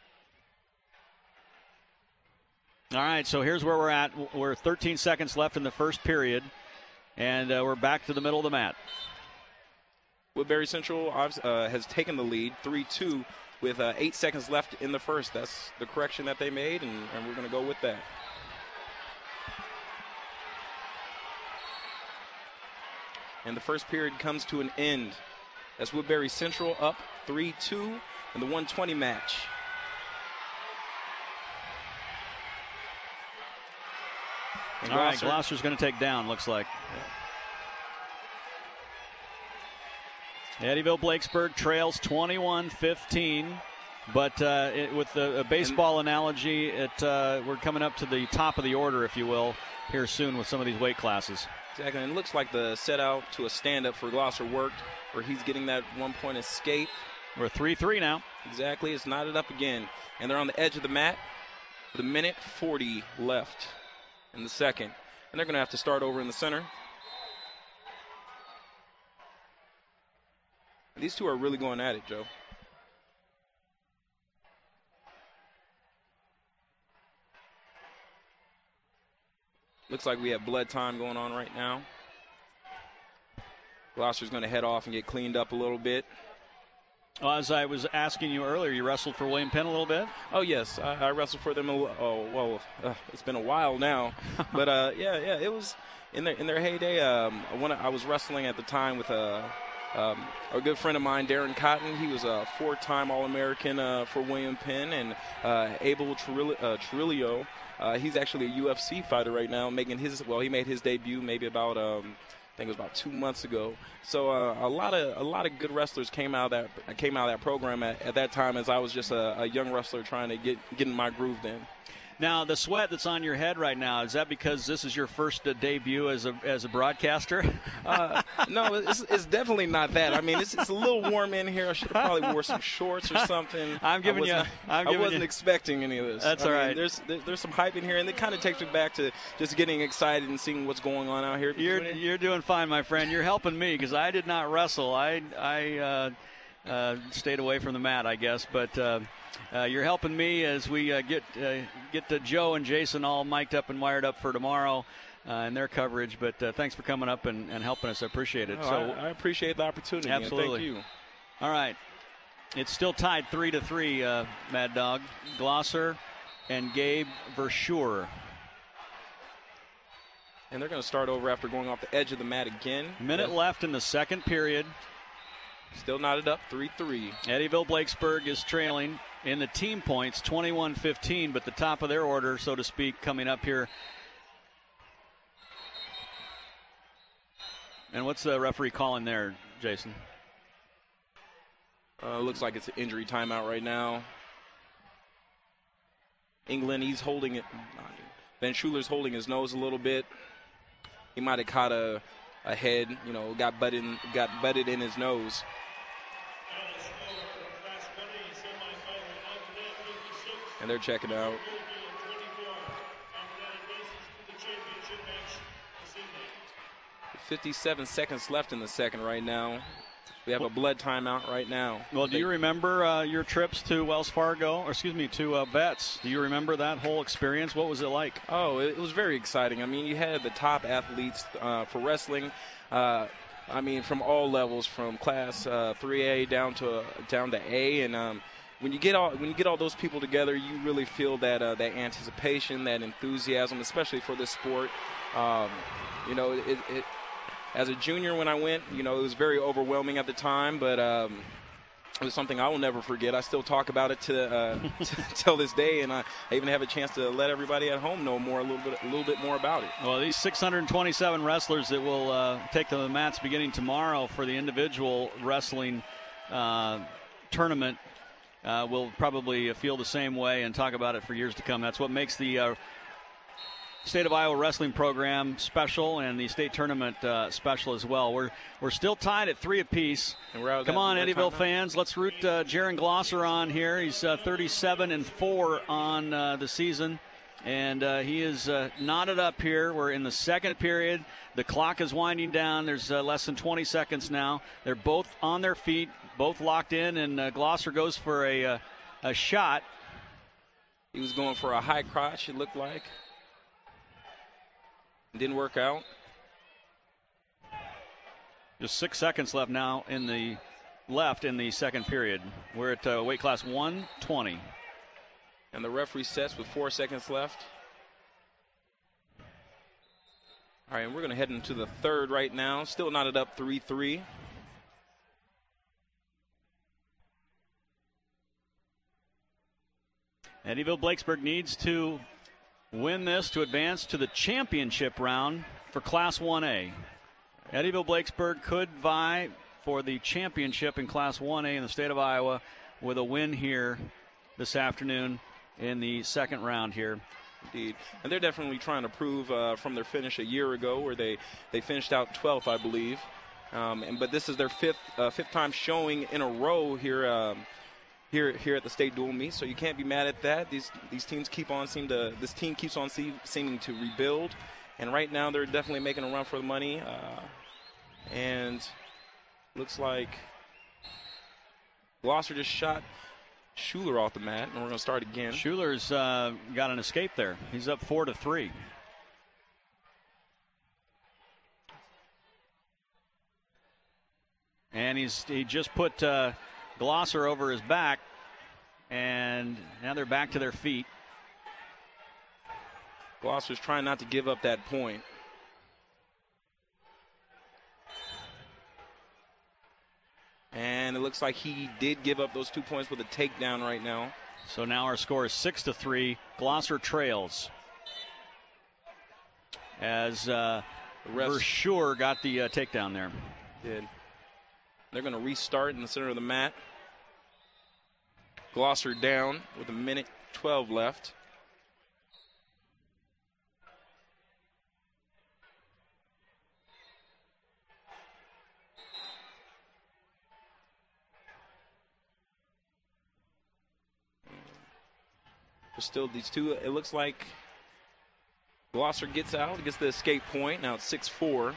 All right, so here's where we're at. We're 13 seconds left in the first period, and we're back to the middle of the mat. Woodbury Central has taken the lead, 3-2, with 8 seconds left in the first. That's the correction that they made, and we're going to go with that. And the first period comes to an end. That's Woodbury Central up 3-2 in the 120 match. All right, Glosser's going to take down, looks like. Eddyville Blakesburg trails 21-15, but with a baseball analogy, we're coming up to the top of the order, if you will, here soon with some of these weight classes. Exactly, and it looks like the set out to a stand-up for Glosser worked, where he's getting that one-point escape. We're 3-3 now. Exactly, it's knotted up again, and they're on the edge of the mat with a minute 40 left in the second. And they're going to have to start over in the center. These two are really going at it, Joe. Looks like we have blood time going on right now. Gloucester's going to head off and get cleaned up a little bit. Well, as I was asking you earlier, you wrestled for William Penn a little bit? Oh, yes. I wrestled for them. It's been a while now. But, yeah, it was in their heyday. I was wrestling at the time with a good friend of mine, Darren Cotton. He was a 4-time All-American for William Penn. And Abel Trillo, he's actually a UFC fighter right now, he made his debut maybe about I think it was about 2 months ago. So a lot of good wrestlers came out of that program at that time, as I was just a young wrestler trying to get in my groove then. Now, the sweat that's on your head right now, is that because this is your first debut as a broadcaster? No, it's definitely not that. I mean, it's a little warm in here. I should have probably wore some shorts or something. I wasn't expecting any of this. That's all right. There's some hype in here, and it kind of takes me back to just getting excited and seeing what's going on out here. You're doing fine, my friend. You're helping me because I did not wrestle. I stayed away from the mat, I guess, but you're helping me as we get Joe and Jason all mic'd up and wired up for tomorrow and their coverage. But thanks for coming up and helping us. I appreciate it. I appreciate the opportunity. Absolutely. And thank you. All right. It's still tied 3-3, Mad Dog. Glosser and Gabe Verschuur. And they're going to start over after going off the edge of the mat again. Minute left in the second period. Still knotted up, 3-3. Eddyville Blacksburg is trailing in the team points, 21-15, but the top of their order, so to speak, coming up here. And what's the referee calling there, Jason? Looks like it's an injury timeout right now. England, he's holding it. Ben Schuler's holding his nose a little bit. He might have caught a head, got butted in his nose. And they're checking out. 57 seconds left in the second right now. We have a blood timeout right now. Well, do you remember your trips to Wells Fargo, to Betts? Do you remember that whole experience? What was it like? Oh, it was very exciting. I mean, you had the top athletes for wrestling. I mean, from all levels, from class 3A down to A, and when you get all those people together, you really feel that anticipation, that enthusiasm, especially for this sport. As a junior when I went, it was very overwhelming at the time, but it was something I will never forget. I still talk about it till this day, and I even have a chance to let everybody at home know a little bit more about it. Well, these 627 wrestlers that will take the mats beginning tomorrow for the individual wrestling tournament will probably feel the same way and talk about it for years to come. That's what makes the State of Iowa wrestling program special, and the state tournament special as well. We're still tied at 3 apiece. Come on, Eddyville fans, let's root Jaron Glosser on here. He's 37-4 on the season, and he is knotted up here. We're in the second period. The clock is winding down. There's less than 20 seconds now. They're both on their feet, both locked in, and Glosser goes for a shot. He was going for a high crotch, it looked like. Didn't work out. Just 6 seconds left now in the second period. We're at weight class 120. And the referee sets with 4 seconds left. All right, and we're going to head into the third right now. Still knotted up 3-3. Eddyville Blacksburg needs to win this to advance to the championship round for Class 1A. Eddyville Blacksburg could vie for the championship in Class 1A in the state of Iowa with a win here this afternoon in the second round here. Indeed. And they're definitely trying to prove from their finish a year ago where they finished out 12th, I believe. But this is their fifth time showing in a row here here at the state dual meet, so you can't be mad at that. This team keeps on seeming to rebuild, and right now they're definitely making a run for the money. And looks like Glosser just shot Schuler off the mat, and we're going to start again. Schuler's got an escape there. He's up 4-3. he just put Glosser over his back, and now they're back to their feet. Glosser's trying not to give up that point. And it looks like he did give up those 2 points with a takedown right now. So now our score is 6-3. Glosser trails. As Verschoor got the takedown there. Did. They're going to restart in the center of the mat. Glosser down with 1:12 left. There's still these two. It looks like Glosser gets out, gets the escape point. Now it's 6-4.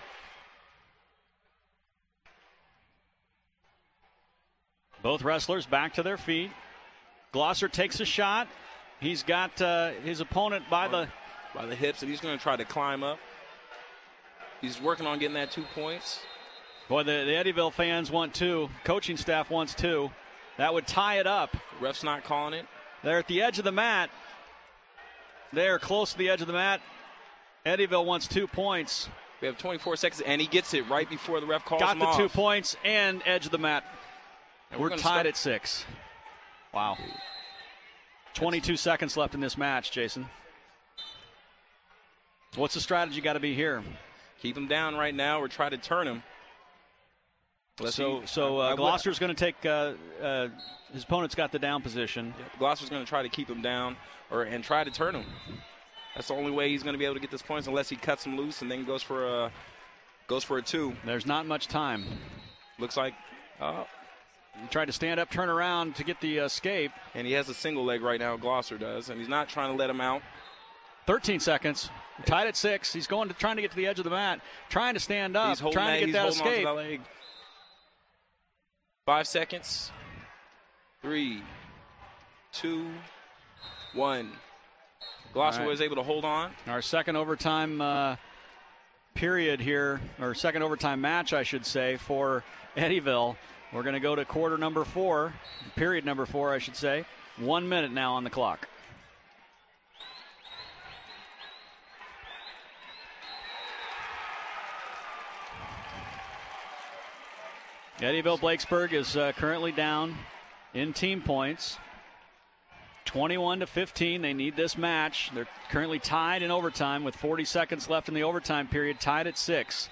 Both wrestlers back to their feet. Glosser takes a shot. He's got his opponent by the hips, and he's going to try to climb up. He's working on getting that 2 points. Boy, the Eddyville fans want 2. Coaching staff wants 2. That would tie it up. Ref's not calling it. They're at the edge of the mat. They're close to the edge of the mat. Eddyville wants 2 points. We have 24 seconds, and he gets it right before the ref calls him off. Got the 2 points and edge of the mat. And we're tied at 6. Wow. 22 seconds left in this match, Jason. What's the strategy got to be here? Keep him down right now or try to turn him. Glosser's going to take his opponent's got the down position. Yeah, Glosser's going to try to keep him down and try to turn him. That's the only way he's going to be able to get this points, unless he cuts him loose and then goes for a 2. There's not much time. Looks like he tried to stand up, turn around to get the escape. And he has a single leg right now, Glosser does, and he's not trying to let him out. 13 seconds. Tied at 6. He's trying to get to the edge of the mat, trying to stand up, trying to get that escape. That leg. 5 seconds. 3, 2, 1. Glosser was able to hold on. Our second overtime period here, or second overtime match, I should say, for Eddyville. We're going to go to quarter number 4, period number 4, I should say. 1 minute now on the clock. Eddyville Blakesburg is currently down in team points. 21-15. They need this match. They're currently tied in overtime with 40 seconds left in the overtime period, tied at 6.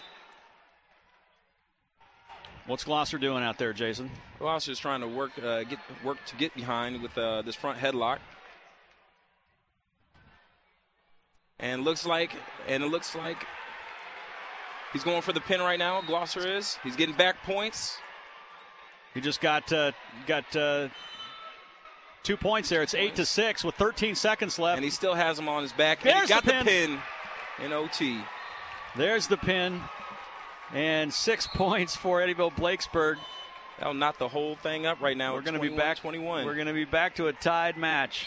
What's Glosser doing out there, Jason? Glosser's trying to work to get behind with this front headlock. And it looks like he's going for the pin right now. Glosser is. He's getting back points. He just got 2 points there. It's 8-6 with 13 seconds left. And he still has him on his back. And he got the pin in OT. There's the pin. And 6 points for Eddyville Blakesburg. That'll knot the whole thing up right now. We're going to be back 21. We're going to be back to a tied match.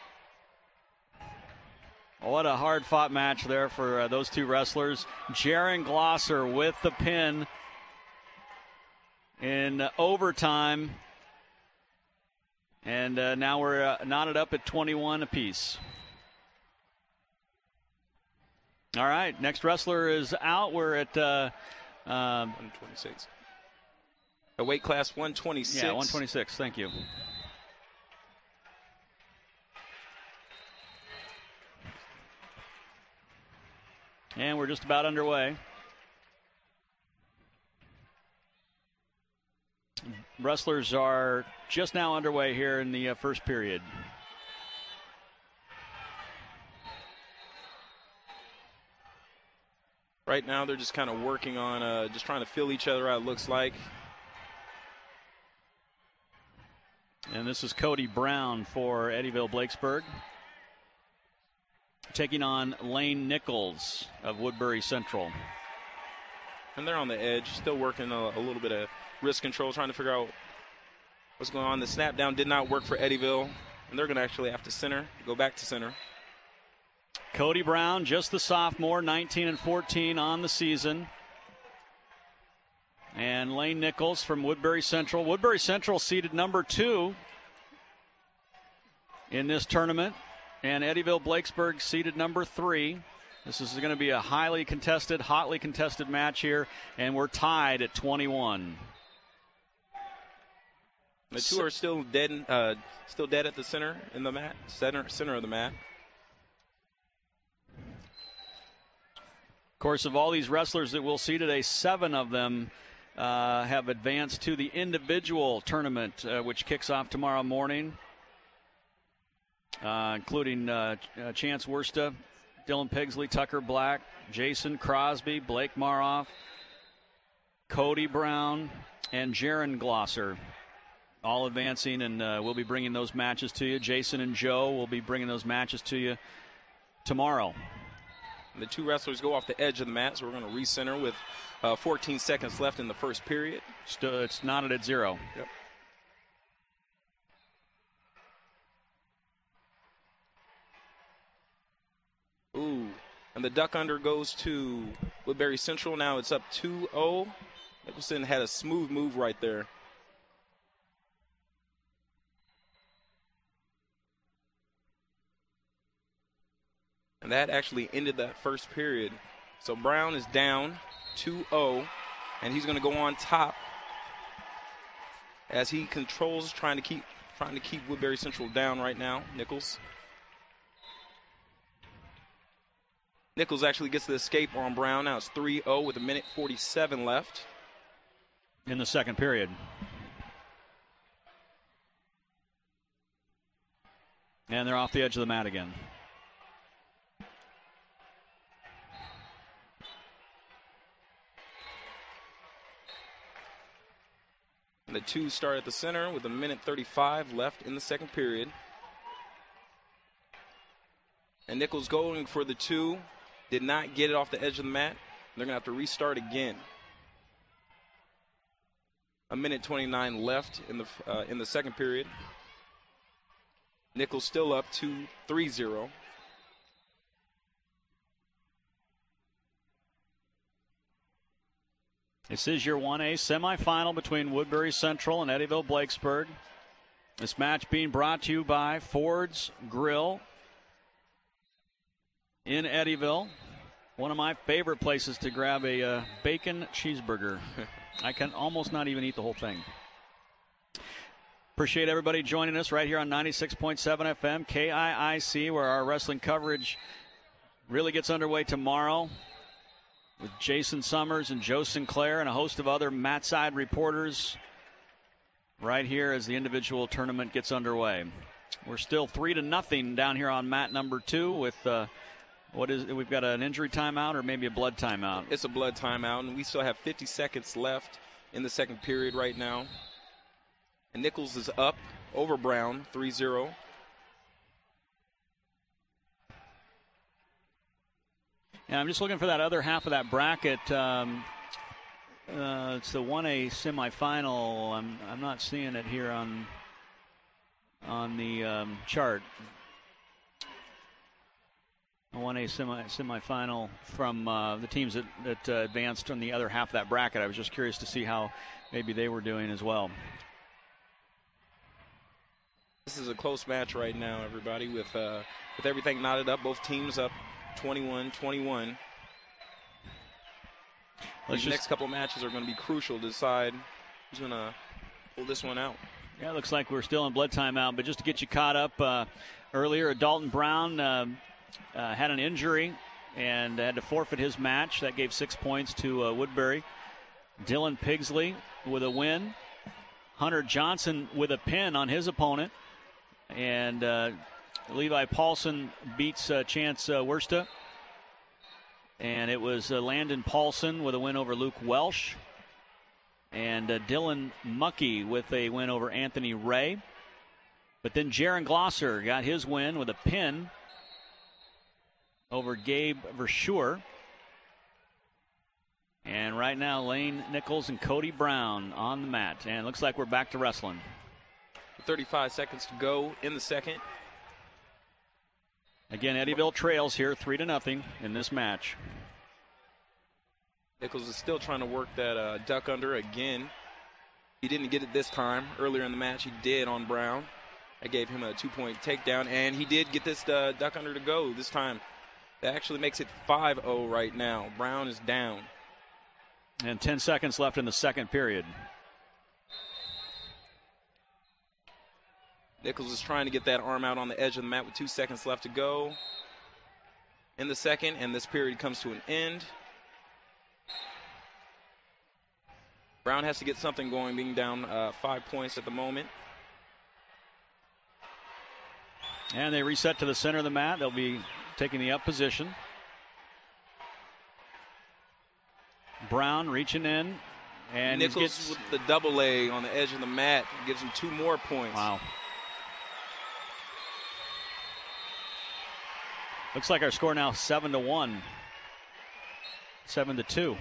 What a hard-fought match there for those two wrestlers. Jaron Glosser with the pin in overtime. And now we're knotted up at 21 apiece. All right, next wrestler is out. We're at 126. A weight class 126. Yeah, 126. Thank you. And we're just about underway. Wrestlers are just now underway here in the first period. Right now they're just kind of working on just trying to feel each other out, it looks like. And this is Cody Brown for Eddyville Blakesburg, taking on Lane Nichols of Woodbury Central. And they're on the edge, still working a little bit of wrist control, trying to figure out what's going on. The snap down did not work for Eddyville, and they're going to actually have to go back to center. Cody Brown, just the sophomore, 19-14 on the season. And Lane Nichols from Woodbury Central. Woodbury Central seeded number 2 in this tournament. And Eddyville Blakesburg seeded number 3. This is going to be a hotly contested match here. And we're tied at 21. The two are still dead at the center in the mat, center of the mat. Of course, of all these wrestlers that we'll see today, 7 of them have advanced to the individual tournament, which kicks off tomorrow morning, including Chance Worsta, Dylan Pigsley, Tucker Black, Jason Crosby, Blake Maroff, Cody Brown, and Jaron Glosser. All advancing, and we'll be bringing those matches to you. Jason and Joe will be bringing those matches to you tomorrow. The two wrestlers go off the edge of the mat, so we're going to recenter with 14 seconds left in the first period. It's knotted at 0. Yep. Ooh, and the duck under goes to Woodbury Central. Now it's up 2-0. Nicholson had a smooth move right there. And that actually ended that first period. So Brown is down 2-0, and he's going to go on top as he controls, trying to keep Woodbury Central down right now. Nichols actually gets the escape on Brown. Now it's 3-0 with 1:47 left in the second period. And they're off the edge of the mat again. The two start at the center with 1:35 left in the second period. And Nichols going for the 2. Did not get it off the edge of the mat. They're going to have to restart again. 1:29 left in the second period. Nichols still up 3-0. This is your 1A semifinal between Woodbury Central and Eddyville Blakesburg. This match being brought to you by Ford's Grill in Eddyville. One of my favorite places to grab a bacon cheeseburger. I can almost not even eat the whole thing. Appreciate everybody joining us right here on 96.7 FM, KIIC, where our wrestling coverage really gets underway tomorrow, with Jason Summers and Joe Sinclair and a host of other mat-side reporters right here as the individual tournament gets underway. We're still 3-0 down here on mat number 2 with we've got an injury timeout or maybe a blood timeout. It's a blood timeout, and we still have 50 seconds left in the second period right now. And Nichols is up over Brown, 3-0. Yeah, I'm just looking for that other half of that bracket. It's the 1A semifinal. I'm not seeing it here on the chart. A 1A semifinal from the teams that advanced on the other half of that bracket. I was just curious to see how maybe they were doing as well. This is a close match right now, everybody, with everything knotted up. Both teams up 21-21. These next couple matches are going to be crucial to decide who's going to pull this one out. Yeah, it looks like we're still in blood timeout, but just to get you caught up, earlier Dalton Brown had an injury and had to forfeit his match. That gave 6 points to Woodbury. Dylan Pigsley with a win. Hunter Johnson with a pin on his opponent. And Levi Paulson beats Chance Worsta. And it was Landon Paulson with a win over Luke Welsh. And Dylan Muckey with a win over Anthony Ray. But then Jaron Glosser got his win with a pin over Gabe Verschure. And right now, Lane Nichols and Cody Brown on the mat. And it looks like we're back to wrestling. 35 seconds to go in the second. Again, Eddyville trails here 3-0 in this match. Nichols is still trying to work that duck under again. He didn't get it this time. Earlier in the match, he did on Brown. I gave him a 2-point takedown, and he did get this duck under to go this time. That actually makes it 5-0 right now. Brown is down. And 10 seconds left in the second period. Nichols is trying to get that arm out on the edge of the mat with 2 seconds left to go in the second, and this period comes to an end. Brown has to get something going, being down 5 points at the moment. And they reset to the center of the mat. They'll be taking the up position. Brown reaching in. And Nichols with the double leg on the edge of the mat gives him 2 more points. Wow. Looks like our score now 7-1. 7-2.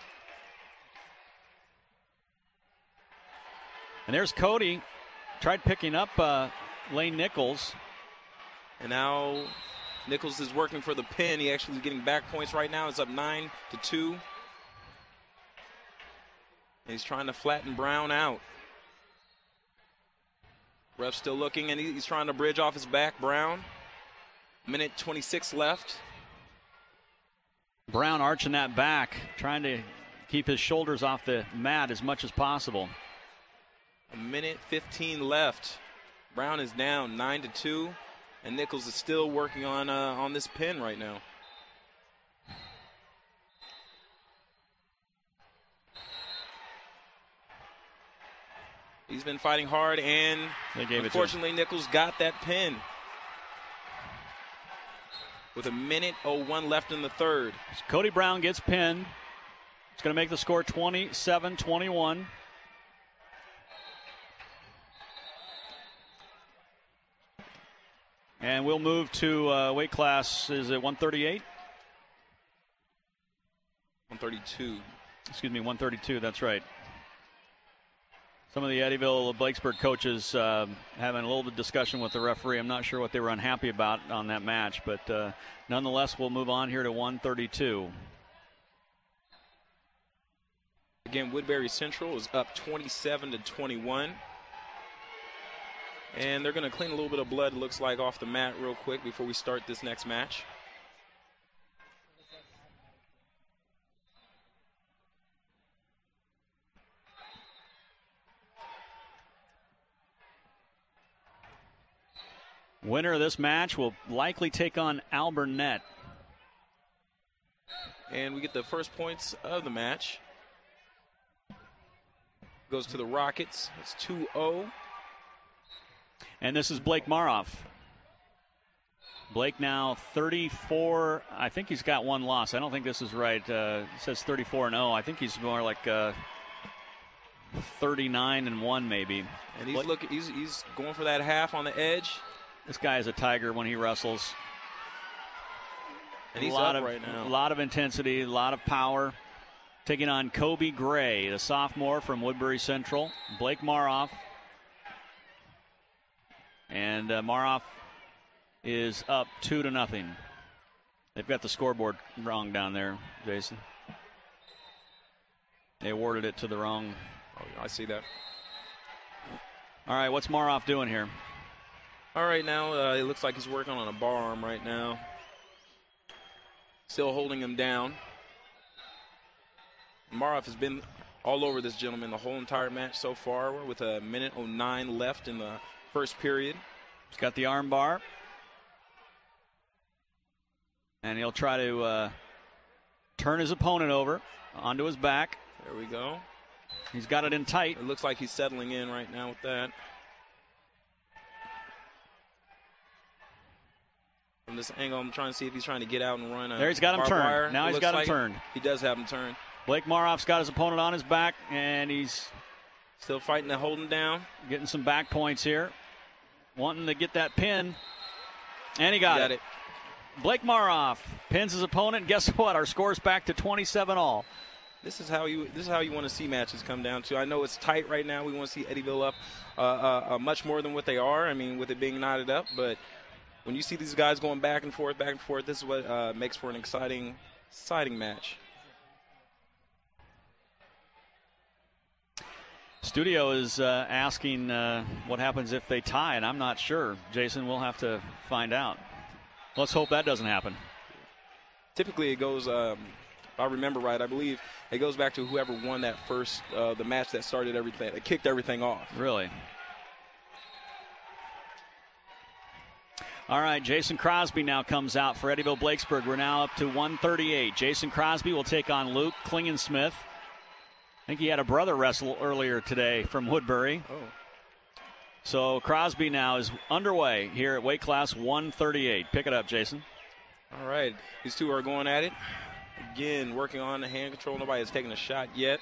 And there's Cody. Tried picking up Lane Nichols. And now Nichols is working for the pin. He actually is getting back points right now. It's up 9-2. And he's trying to flatten Brown out. Ref still looking, and he's trying to bridge off his back. Brown. Minute 26 left. Brown arching that back, trying to keep his shoulders off the mat as much as possible. A minute 15 left. Brown is down 9-2, and Nichols is still working on this pin right now. He's been fighting hard, and unfortunately Nichols got that pin. With a minute 01 left in the third. Cody Brown gets pinned. It's going to make the score 27-21. And we'll move to weight class, is it 138? 132. Excuse me, 132, that's right. Some of the Eddyville Blakesburg coaches having a little bit of discussion with the referee. I'm not sure what they were unhappy about on that match, but nonetheless, we'll move on here to 132. Again, Woodbury Central is up 27-21. And they're going to clean a little bit of blood, looks like, off the mat real quick before we start this next match. Winner of this match will likely take on Al Burnett. And we get the first points of the match. Goes to the Rockets. It's 2-0. And this is Blake Maroff. Blake now 34. I think he's got one loss. I don't think this is right. It says 34-0. I think he's more like 39-1 maybe. And he's going for that half on the edge. This guy is a tiger when he wrestles. And he's up right now. A lot of intensity, a lot of power. Taking on Kobe Gray, the sophomore from Woodbury Central. Blake Maroff. And Maroff is up 2-0. They've got the scoreboard wrong down there, Jason. They awarded it to the wrong. Oh, I see that. All right, what's Maroff doing here? All right, now it looks like he's working on a bar arm right now. Still holding him down. Maroff has been all over this gentleman the whole entire match so far with a minute 09 left in the first period. He's got the arm bar. And he'll try to turn his opponent over onto his back. There we go. He's got it in tight. It looks like he's settling in right now with that. From this angle, I'm trying to see if he's trying to get out and run. There, he's got him turned. Now he's got him turned. He does have him turned. Blake Maroff's got his opponent on his back, and he's still fighting to hold him down. Getting some back points here. Wanting to get that pin. And he got it. Blake Maroff pins his opponent. Guess what? Our score's back to 27-all. This is how you want to see matches come down to. I know it's tight right now. We want to see Eddyville up much more than what they are. I mean, with it being knotted up. But when you see these guys going back and forth, this is what makes for an exciting match. Studio is asking what happens if they tie, and I'm not sure. Jason, we'll have to find out. Let's hope that doesn't happen. Typically it goes, if I remember right, I believe it goes back to whoever won that first, the match that started everything, that kicked everything off. Really? All right, Jason Crosby now comes out for Eddyville Blakesburg. We're now up to 138. Jason Crosby will take on Luke Klingensmith. I think he had a brother wrestle earlier today from Woodbury. Oh. So Crosby now is underway here at weight class 138. Pick it up, Jason. All right, these two are going at it. Again, working on the hand control. Nobody has taken a shot yet.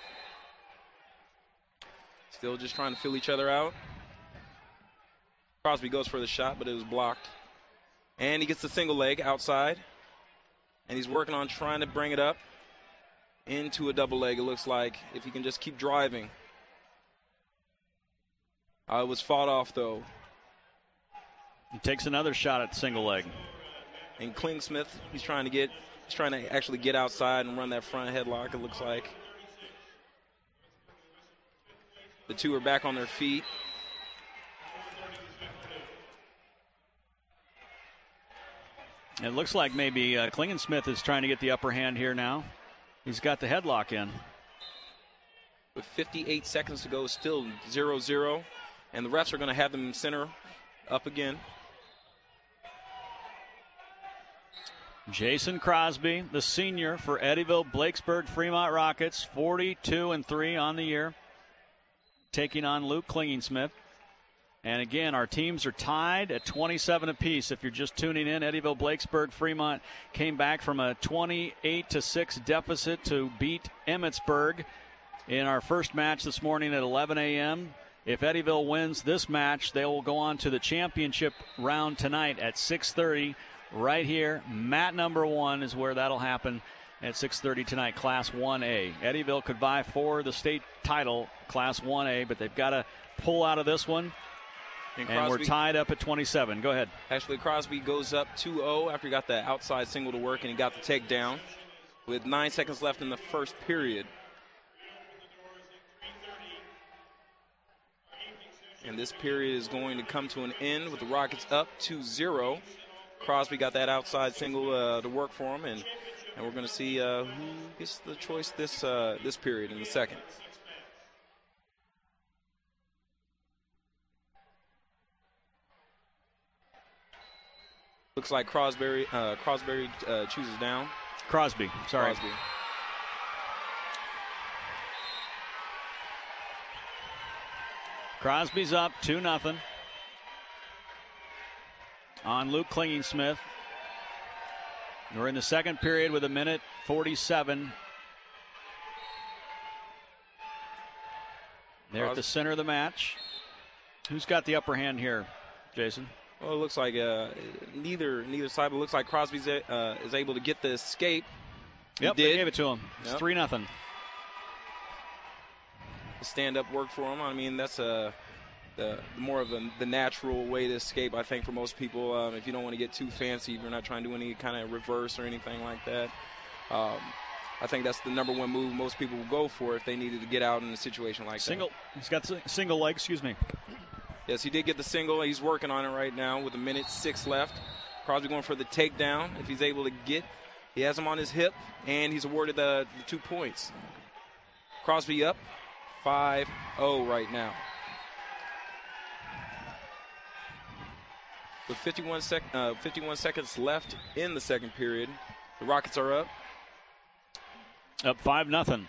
Still just trying to feel each other out. Crosby goes for the shot, but it was blocked. And he gets the single leg outside. And he's working on trying to bring it up into a double leg, it looks like, if he can just keep driving. It was fought off, though. He takes another shot at the single leg. And Klingsmith, he's trying to actually get outside and run that front headlock, it looks like. The two are back on their feet. It looks like maybe Klingensmith is trying to get the upper hand here now. He's got the headlock in. With 58 seconds to go, still 0-0. And the refs are going to have them center up again. Jason Crosby, the senior for Eddyville Blakesburg Fremont Rockets, 42-3 on the year, taking on Luke Klingensmith. And again, our teams are tied at 27 apiece. If you're just tuning in, Eddyville Blakesburg Fremont came back from a 28-6 deficit to beat Emmetsburg in our first match this morning at 11 a.m. If Eddyville wins this match, they will go on to the championship round tonight at 6:30 right here. Mat number 1 is where that'll happen at 6:30 tonight, Class 1A. Eddyville could vie for the state title, Class 1A, but they've got to pull out of this one. And we're tied up at 27. Go ahead. Actually, Crosby goes up 2-0 after he got the outside single to work and he got the takedown with 9 seconds left in the first period. And this period is going to come to an end with the Rockets up 2-0. Crosby got that outside single to work for him, and we're going to see who gets the choice this period in the second. Looks like Crosby chooses down. Crosby. Crosby's up 2-0 on Luke Klingensmith. We're in the second period with 1:47. They're at the center of the match. Who's got the upper hand here, Jason? Well, it looks like neither side, but it looks like Crosby is able to get the escape. Yep, they gave it to him. It's 3-0. The stand-up work for him. I mean, that's the more of the natural way to escape, I think, for most people. If you don't want to get too fancy, if you're not trying to do any kind of reverse or anything like that. I think that's the number one move most people will go for if they needed to get out in a situation like that. He's got single leg, excuse me. Yes, he did get the single. He's working on it right now with 1:06 left. Crosby going for the takedown. If he's able to get, he has him on his hip, and he's awarded the 2 points. Crosby up 5-0 right now. With 51 seconds left in the second period, the Rockets are up. Up 5-0.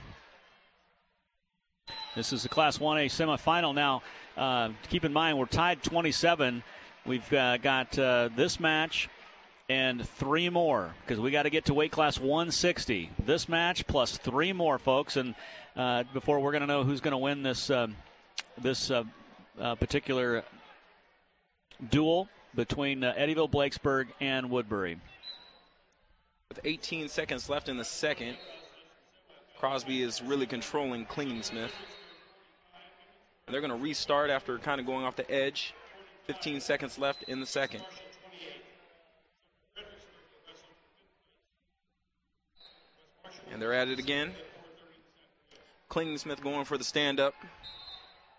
This is the Class 1A semifinal now. Keep in mind, we're tied 27. We've got this match and 3 more because we got to get to weight class 160. This match plus 3 more, folks, and before we're going to know who's going to win this particular duel between Eddyville Blakesburg and Woodbury. With 18 seconds left in the second, Crosby is really controlling Klingensmith. And they're going to restart after kind of going off the edge. 15 seconds left in the second. And they're at it again. Klingensmith going for the stand-up.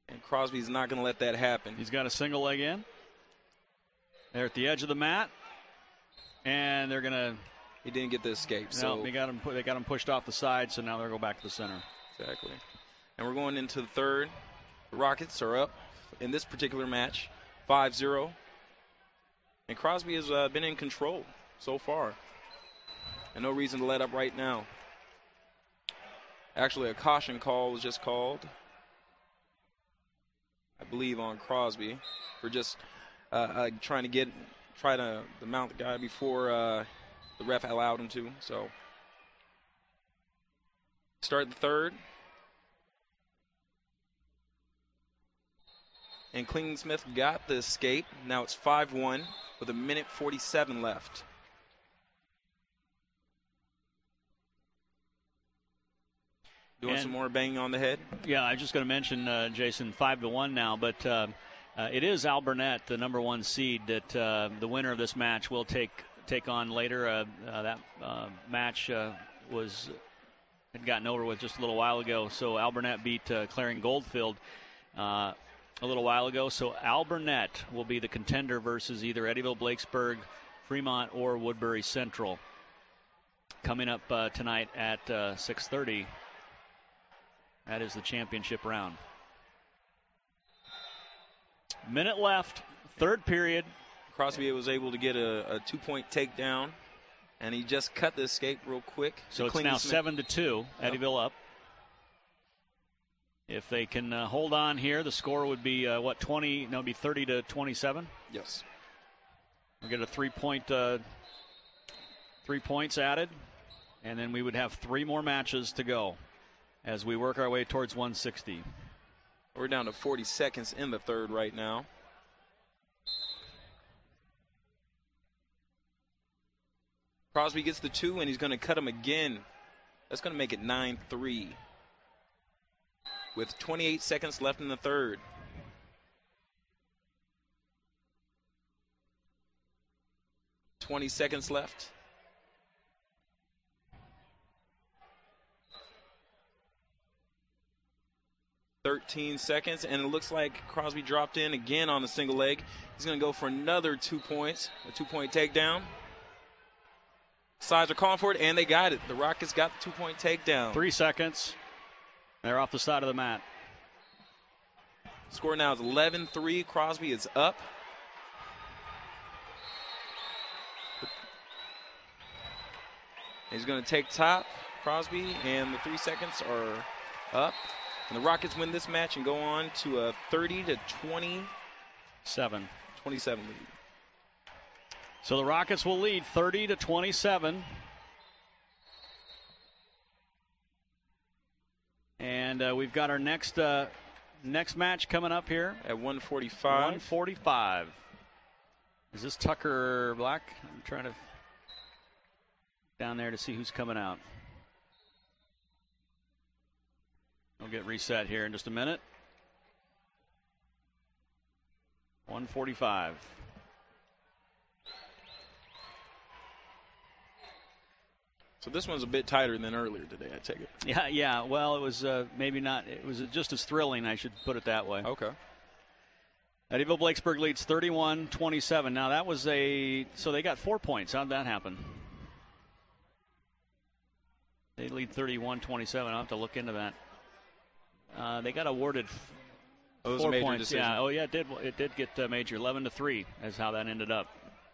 And Crosby's not going to let that happen. He's got a single leg in. They're at the edge of the mat. And they're going to... He didn't get the escape. No, they got him pushed off the side, so now they'll go back to the center. Exactly. And we're going into the third. The Rockets are up in this particular match, 5-0. And Crosby has been in control so far. And no reason to let up right now. Actually, a caution call was just called, I believe, on Crosby for just trying to mount the guy before the ref allowed him to. So, start the third. And Klingsmith got the escape. Now it's 5-1 with 1:47 left. Doing some more banging on the head? Yeah, I was just going to mention, Jason, 5-1 now, but it is Al Burnett, the number 1 seed, that the winner of this match will take on later. That match had gotten over with just a little while ago, so Al Burnett beat Clarion Goldfield a little while ago. So Al Burnett will be the contender versus either Eddyville, Blakesburg, Fremont, or Woodbury Central. Coming up tonight at 6:30. That is the championship round. Minute left, third period. Crosby was able to get a 2-point takedown, and he just cut the escape real quick. So it's now 7-2, Eddyville up. If they can hold on here, the score would be, 30-27? Yes. We'll get a 3-point, 3 points added, and then we would have 3 more matches to go as we work our way towards 160. We're down to 40 seconds in the third right now. Crosby gets the 2, and he's going to cut him again. That's going to make it 9-3. With 28 seconds left in the third. $20 left. $13 seconds, and it looks like Crosby dropped in again on the single leg. He's going to go for another 2 points, a 2-point takedown. Sides are calling for it, and they got it. The Rockets got the 2-point takedown. 3 seconds. They're off the side of the mat. Score now is 11-3. Crosby is up. He's going to take top, Crosby, and the 3 seconds are up. And the Rockets win this match and go on to a 30-27 lead. So the Rockets will lead 30-27. And we've got our next match coming up here at 1:45. 1:45. Is this Tucker Black? I'm trying to down there to see who's coming out. We'll get reset here in just a minute. 1:45. So this one's a bit tighter than earlier today, I take it. Yeah. Well, it was maybe not. It was just as thrilling, I should put it that way. Okay. Eddyville Blakesburg leads 31-27. Now that was so they got 4 points. How'd that happen? They lead 31-27. I'll have to look into that. They got awarded 4 points. Decision. Yeah. Oh yeah, it did get major. 11-3 is how that ended up.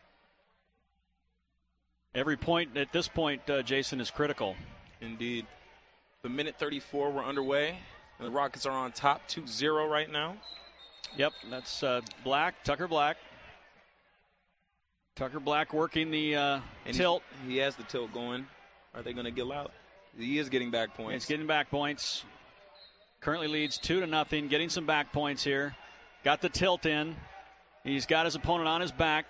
Every point at this point, Jason, is critical. Indeed. The minute 34 we're underway. And the Rockets are on top 2-0 right now. Yep, that's Black, Tucker Black. Tucker Black working the tilt. He has the tilt going. Are they going to get out? He is getting back points. He's getting back points. Currently leads 2-0, getting some back points here. Got the tilt in. He's got his opponent on his back.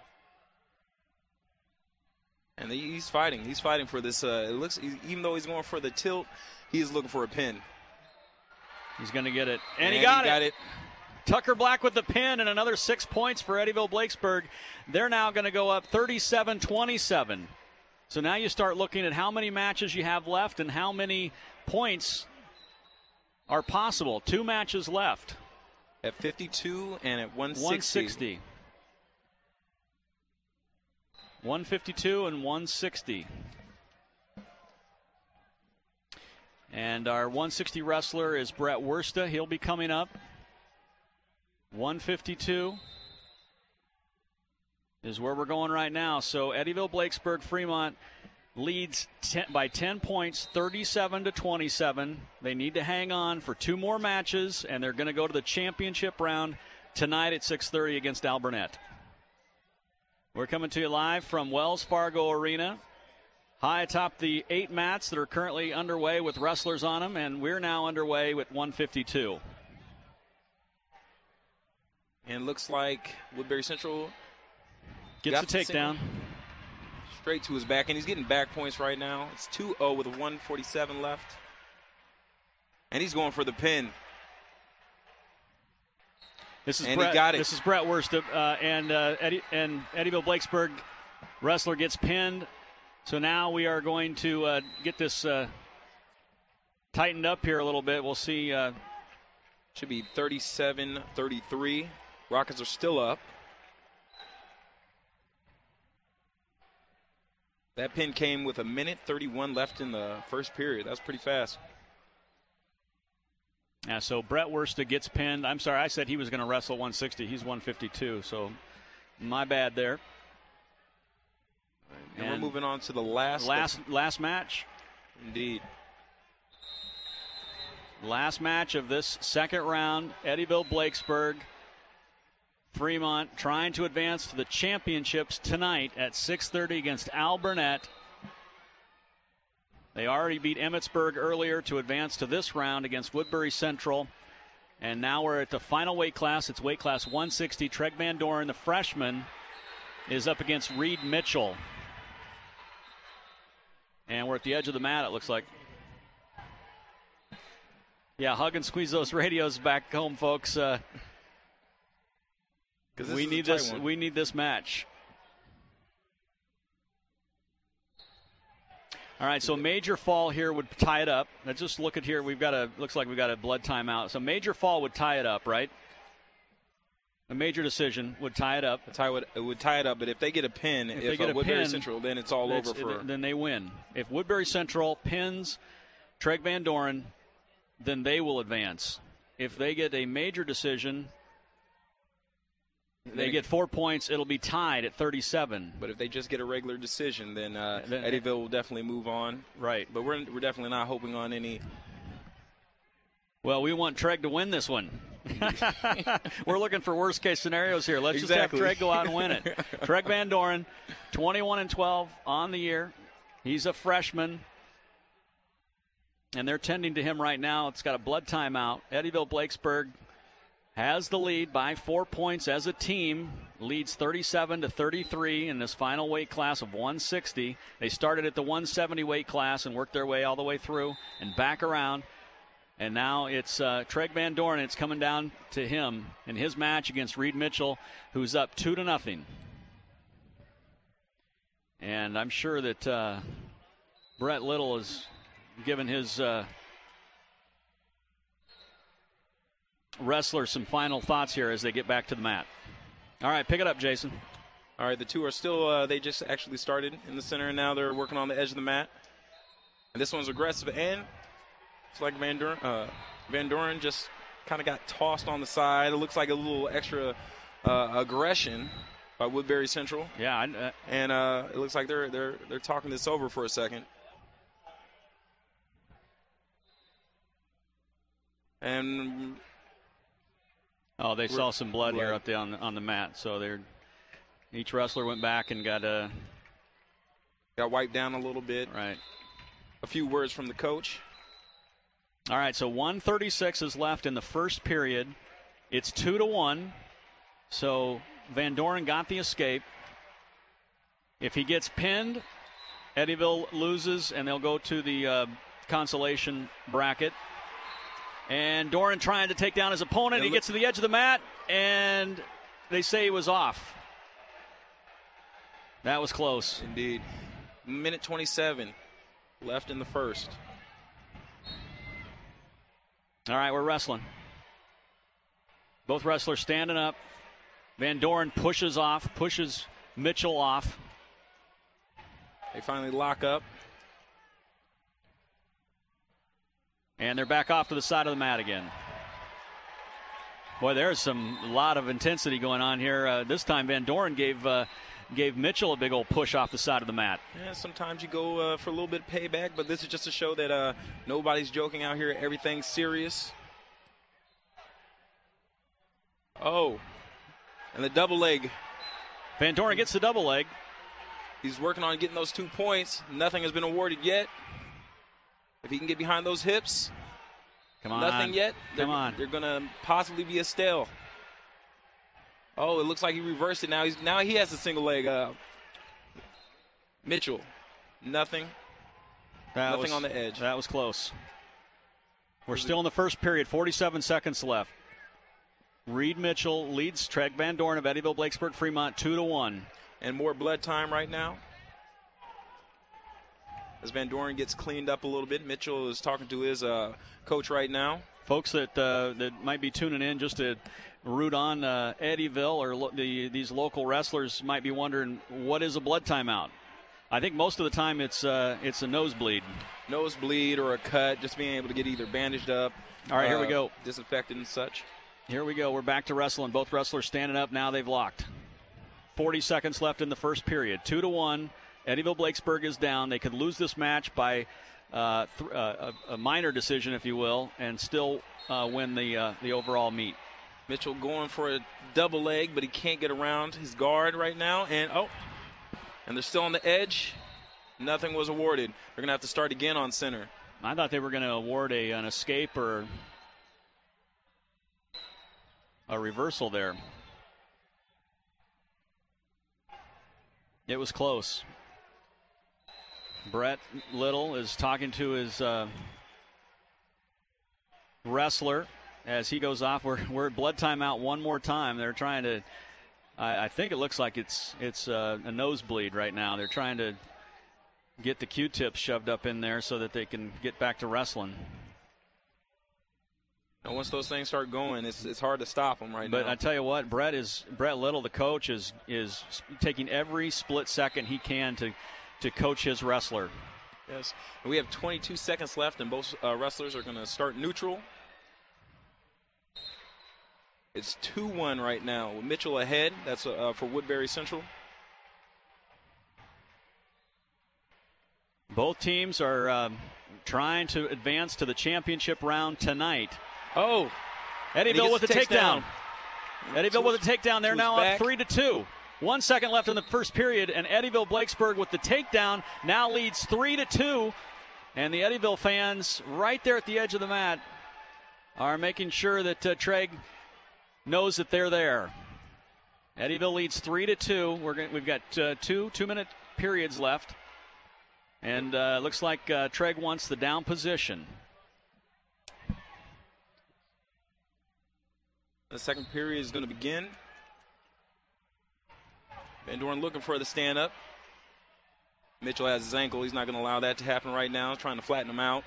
And he's fighting. He's fighting for this. It looks, even though he's going for the tilt, he's looking for a pin. He's going to get it. And he got it. Tucker Black with the pin and another 6 points for Eddyville Blakesburg. They're now going to go up 37-27. So now you start looking at how many matches you have left and how many points are possible. 2 matches left. At 52 and at 160. 160. 152 and 160. And our 160 wrestler is Brett Wursta. He'll be coming up. 152 is where we're going right now. So Eddyville, Blakesburg, Fremont leads by 10 points, 37-27. They need to hang on for 2 more matches, and they're going to go to the championship round tonight at 6:30 against Alburnett. We're coming to you live from Wells Fargo Arena, high atop the 8 mats that are currently underway with wrestlers on them, and we're now underway with 152. And looks like Woodbury Central gets the takedown. Straight to his back, and he's getting back points right now. It's 2-0 with 1:47 left. And he's going for the pin. This is and Brett, he got it. This is Brett Wursta, and Eddyville Blakesburg wrestler gets pinned. So now we are going to get this tightened up here a little bit. We'll see. Should be 37-33. Rockets are still up. That pin came with 1:31 left in the first period. That's pretty fast. Yeah, so Brett Wursta gets pinned. I'm sorry, I said he was going to wrestle 160. He's 152, so my bad there. And we're moving on to the last match. Indeed. Last match of this second round. Eddyville, Blakesburg, Fremont trying to advance to the championships tonight at 6:30 against Alburnett. They already beat Emmetsburg earlier to advance to this round against Woodbury Central. And now we're at the final weight class. It's weight class 160. Treg Van Doren, the freshman, is up against Reed Mitchell. And we're at the edge of the mat, it looks like. Yeah, hug and squeeze those radios back home, folks. We need this. We need this match. All right, so major fall here would tie it up. Let's just look at here. Looks like we've got a blood timeout. So major fall would tie it up, right? A major decision would tie it up. It would tie it up, but if they get a pin, if Woodbury Central, then it's all over for. Then they win. If Woodbury Central pins Treg Van Doren, then they will advance. If they get a major decision, they get 4 points. It'll be tied at 37. But if they just get a regular decision, then Eddyville will definitely move on. Right. But we're definitely not hoping on any. Well, we want Treg to win this one. We're looking for worst case scenarios here. Let's just have Treg go out and win it. Treg Van Doren, 21-12 on the year. He's a freshman. And they're tending to him right now. It's got a blood timeout. Eddyville Blakesburg has the lead by 4 points as a team. Leads 37-33 in this final weight class of 160. They started at the 170 weight class and worked their way all the way through and back around. And now it's Treg Van Doren. It's coming down to him in his match against Reed Mitchell, who's up 2-0. And I'm sure that Brett Little is given his wrestler some final thoughts here as they get back to the mat. All right, pick it up, Jason. All right, the two are still, they just actually started in the center, and now they're working on the edge of the mat. And this one's aggressive, and it's like Van Doren just kind of got tossed on the side. It looks like a little extra aggression by Woodbury Central. Yeah, and it looks like they're talking this over for a second. And they saw some blood here up there on the mat. So each wrestler went back and got wiped down a little bit. Right. A few words from the coach. All right, so 1:36 is left in the first period. It's 2-1. So Van Doren got the escape. If he gets pinned, Eddyville loses, and they'll go to the consolation bracket. And Doren trying to take down his opponent. He gets to the edge of the mat, and they say he was off. That was close. Indeed. 1:27 left in the first. All right, we're wrestling. Both wrestlers standing up. Van Doren pushes Mitchell off. They finally lock up. And they're back off to the side of the mat again. Boy, there's a lot of intensity going on here. This time Van Doren gave Mitchell a big old push off the side of the mat. Yeah, sometimes you go for a little bit of payback, but this is just to show that nobody's joking out here. Everything's serious. Oh, and the double leg. Van Doren gets the double leg. He's working on getting those 2 points. Nothing has been awarded yet. If he can get behind those hips. Come on. Nothing yet. Come on. They're going to possibly be a stale. Oh, it looks like he reversed it now. Now he has a single leg. Mitchell, nothing. Nothing on the edge. That was close. We're still in the first period. 47 seconds left. Reed Mitchell leads Treg Van Doren of Eddyville Blakesburg Fremont 2-1. And more blood time right now. As Van Doren gets cleaned up a little bit, Mitchell is talking to his coach right now. Folks that might be tuning in just to root on Eddyville or these local wrestlers might be wondering, what is a blood timeout? I think most of the time it's a nosebleed. Nosebleed or a cut, just being able to get either bandaged up. All right, here we go. Disinfected and such. Here we go. We're back to wrestling. Both wrestlers standing up. Now they've locked. 40 seconds left in the first period. 2-1. Eddyville Blakesburg is down. They could lose this match by a minor decision, if you will, and still win the overall meet. Mitchell going for a double leg, but he can't get around his guard right now. And they're still on the edge. Nothing was awarded. They're going to have to start again on center. I thought they were going to award an escape or a reversal there. It was close. Brett Little is talking to his wrestler as he goes off. We're at blood timeout one more time. They're trying to, I think it looks like it's a nosebleed right now. They're trying to get the Q-tips shoved up in there so that they can get back to wrestling. And once those things start going, it's hard to stop them now. But I tell you what, Brett Little, the coach, is taking every split second he can to coach his wrestler. Yes. And we have 22 seconds left, and both wrestlers are going to start neutral. It's 2-1 right now with Mitchell ahead. That's for Woodbury Central. Both teams are trying to advance to the championship round tonight. Oh, Eddyville with a takedown. Eddyville with a takedown. They're now up 3-2. 1 second left in the first period, and Eddyville Blakesburg with the takedown now leads 3-2. And the Eddyville fans right there at the edge of the mat are making sure that Treg knows that they're there. Eddyville leads 3-2. We've got two-minute periods left, and looks like Treg wants the down position. The second period is going to begin. Van Doren looking for the stand-up. Mitchell has his ankle. He's not going to allow that to happen right now. Trying to flatten him out.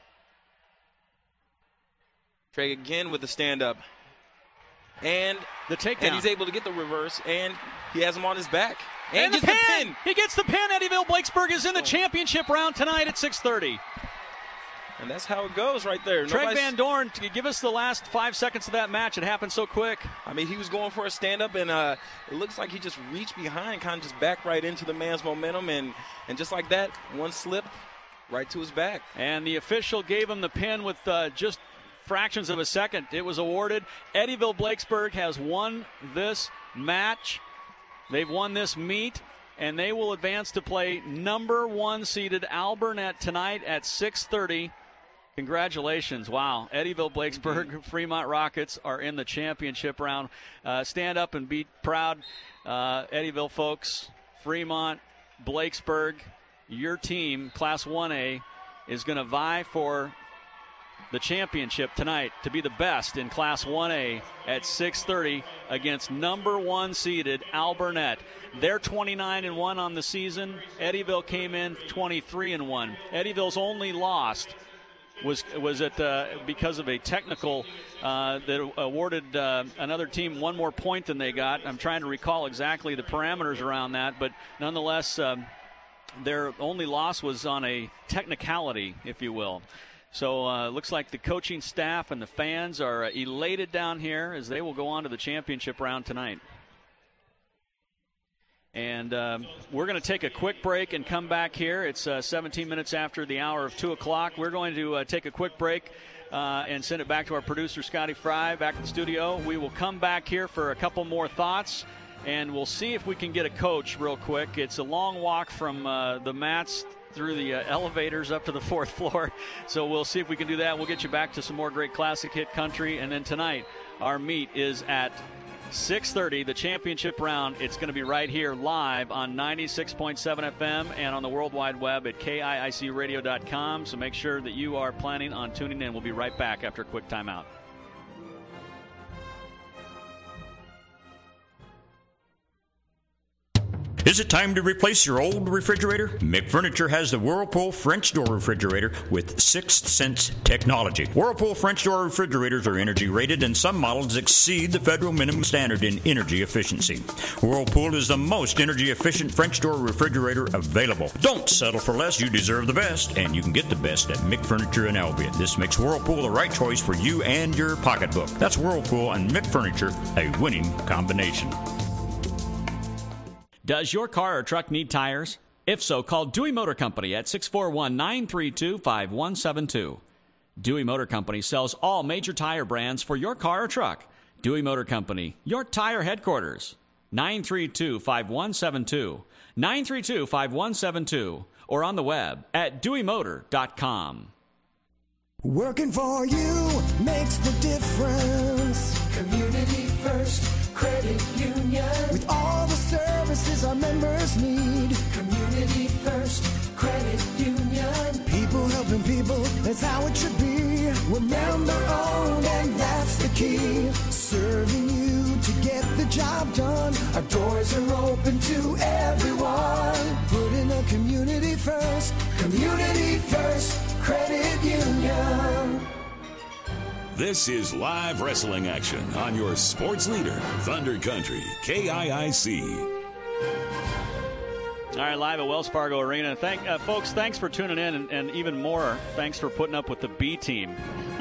Trey again with the stand-up. And the takedown. And he's able to get the reverse, and he has him on his back. And gets the pin! He gets the pin. Eddyville Blakesburg is in the championship round tonight at 6:30. And that's how it goes right there. Treg Van Doren, give us the last 5 seconds of that match. It happened so quick. I mean, he was going for a stand-up, and it looks like he just reached behind, kind of just backed right into the man's momentum, and just like that, one slip right to his back. And the official gave him the pin with just fractions of a second. It was awarded. Eddyville Blakesburg has won this match. They've won this meet, and they will advance to play number 1 seeded Alburnett tonight at 6:30. Congratulations. Wow. Eddyville Blakesburg Fremont Rockets are in the championship round. Stand up and be proud. Eddyville folks, Fremont, Blakesburg, your team, Class 1A, is going to vie for the championship tonight to be the best in Class 1A at 6:30 against number 1 seeded Alburnett. They're 29-1 on the season. Eddyville came in 23-1. Eddyville's only lost Was it because of a technical that awarded another team one more point than they got? I'm trying to recall exactly the parameters around that, but nonetheless, their only loss was on a technicality, if you will. So looks like the coaching staff and the fans are elated down here as they will go on to the championship round tonight. And we're going to take a quick break and come back here. It's 17 minutes after the hour of 2 o'clock. We're going to take a quick break and send it back to our producer, Scotty Fry, back in the studio. We will come back here for a couple more thoughts, and we'll see if we can get a coach real quick. It's a long walk from the mats through the elevators up to the 4th floor. So we'll see if we can do that. We'll get you back to some more great classic hit country. And then tonight, our meet is at 6:30, the championship round. It's going to be right here live on 96.7 FM and on the World Wide Web at KIICradio.com. So make sure that you are planning on tuning in. We'll be right back after a quick timeout. Is it time to replace your old refrigerator? McFurniture has the Whirlpool French door refrigerator with 6th Sense technology. Whirlpool French door refrigerators are energy rated, and some models exceed the federal minimum standard in energy efficiency. Whirlpool is the most energy efficient French door refrigerator available. Don't settle for less. You deserve the best, and you can get the best at McFurniture in Albion. This makes Whirlpool the right choice for you and your pocketbook. That's Whirlpool and McFurniture, a winning combination. Does your car or truck need tires? If so, call Dewey Motor Company at 641-932-5172. Dewey Motor Company sells all major tire brands for your car or truck. Dewey Motor Company, your tire headquarters. 932-5172. 932-5172. Or on the web at deweymotor.com. Working for you makes the difference. Community First Credit Union. With all the services our members need. Community First Credit Union. People helping people, that's how it should be. We're member owned and that's the key. Serving you to get the job done. Our doors are open to everyone. Putting a community first. Community First Credit Union. This is live wrestling action on your sports leader, Thunder Country, KIIC. All right, live at Wells Fargo Arena. Folks, thanks for tuning in, and even more, thanks for putting up with the B team.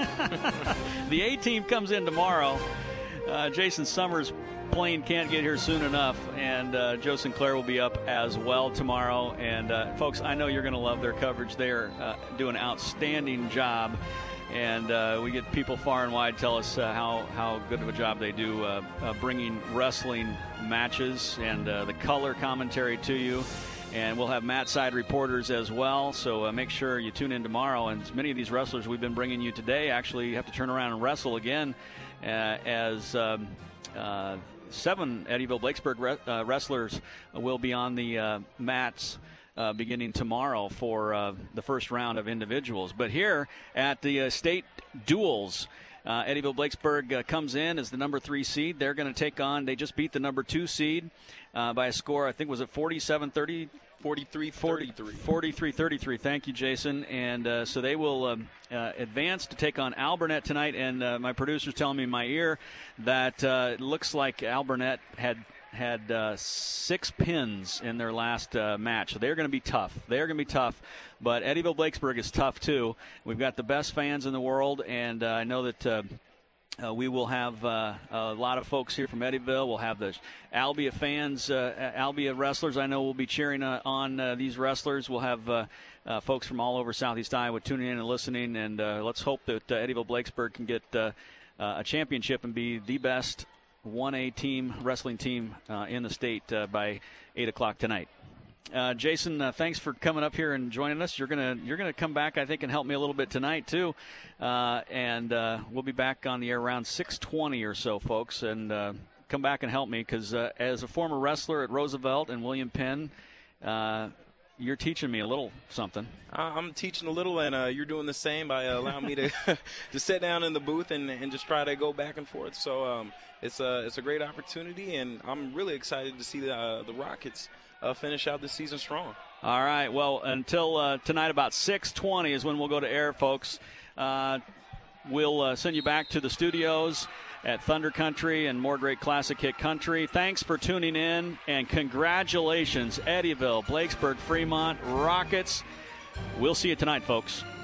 The A team comes in tomorrow. Jason Summers' plane can't get here soon enough, and Joe Sinclair will be up as well tomorrow. And folks, I know you're going to love their coverage. They are doing an outstanding job. And we get people far and wide tell us how good of a job they do bringing wrestling matches and the color commentary to you. And we'll have mat side reporters as well. So make sure you tune in tomorrow. And many of these wrestlers we've been bringing you today actually have to turn around and wrestle again as 7 Eddyville-Blakesburg wrestlers will be on the mats beginning tomorrow for the first round of individuals. But here at the state duels, Eddyville-Blakesburg comes in as the number 3 seed. They're going to take on, they just beat the number 2 seed by a score, I think, was it 47-30? 43-33. Thank you, Jason. And so they will advance to take on Alburnett tonight. And my producer's telling me in my ear that it looks like Alburnett had 6 pins in their last match. So they're going to be tough. But Eddyville-Blakesburg is tough, too. We've got the best fans in the world, and I know that we will have a lot of folks here from Eddyville. We'll have the Albia fans, Albia wrestlers I know will be cheering on these wrestlers. We'll have folks from all over Southeast Iowa tuning in and listening, and let's hope that Eddyville-Blakesburg can get a championship and be the best 1A team, wrestling team in the state by 8 o'clock tonight. Jason, thanks for coming up here and joining us. You're gonna come back, I think, and help me a little bit tonight too, and we'll be back on the air around 6:20 or so, folks. And come back and help me because as a former wrestler at Roosevelt and William Penn, you're teaching me a little something. I'm teaching a little, and you're doing the same by allowing me to to sit down in the booth and just try to go back and forth. So it's a great opportunity, and I'm really excited to see the Rockets finish out this season strong. All right. Well, until tonight about 6:20 is when we'll go to air, folks. we'll send you back to the studios at Thunder Country and more great classic hit country. Thanks for tuning in, and congratulations, Eddyville, Blakesburg, Fremont, Rockets. We'll see you tonight, folks.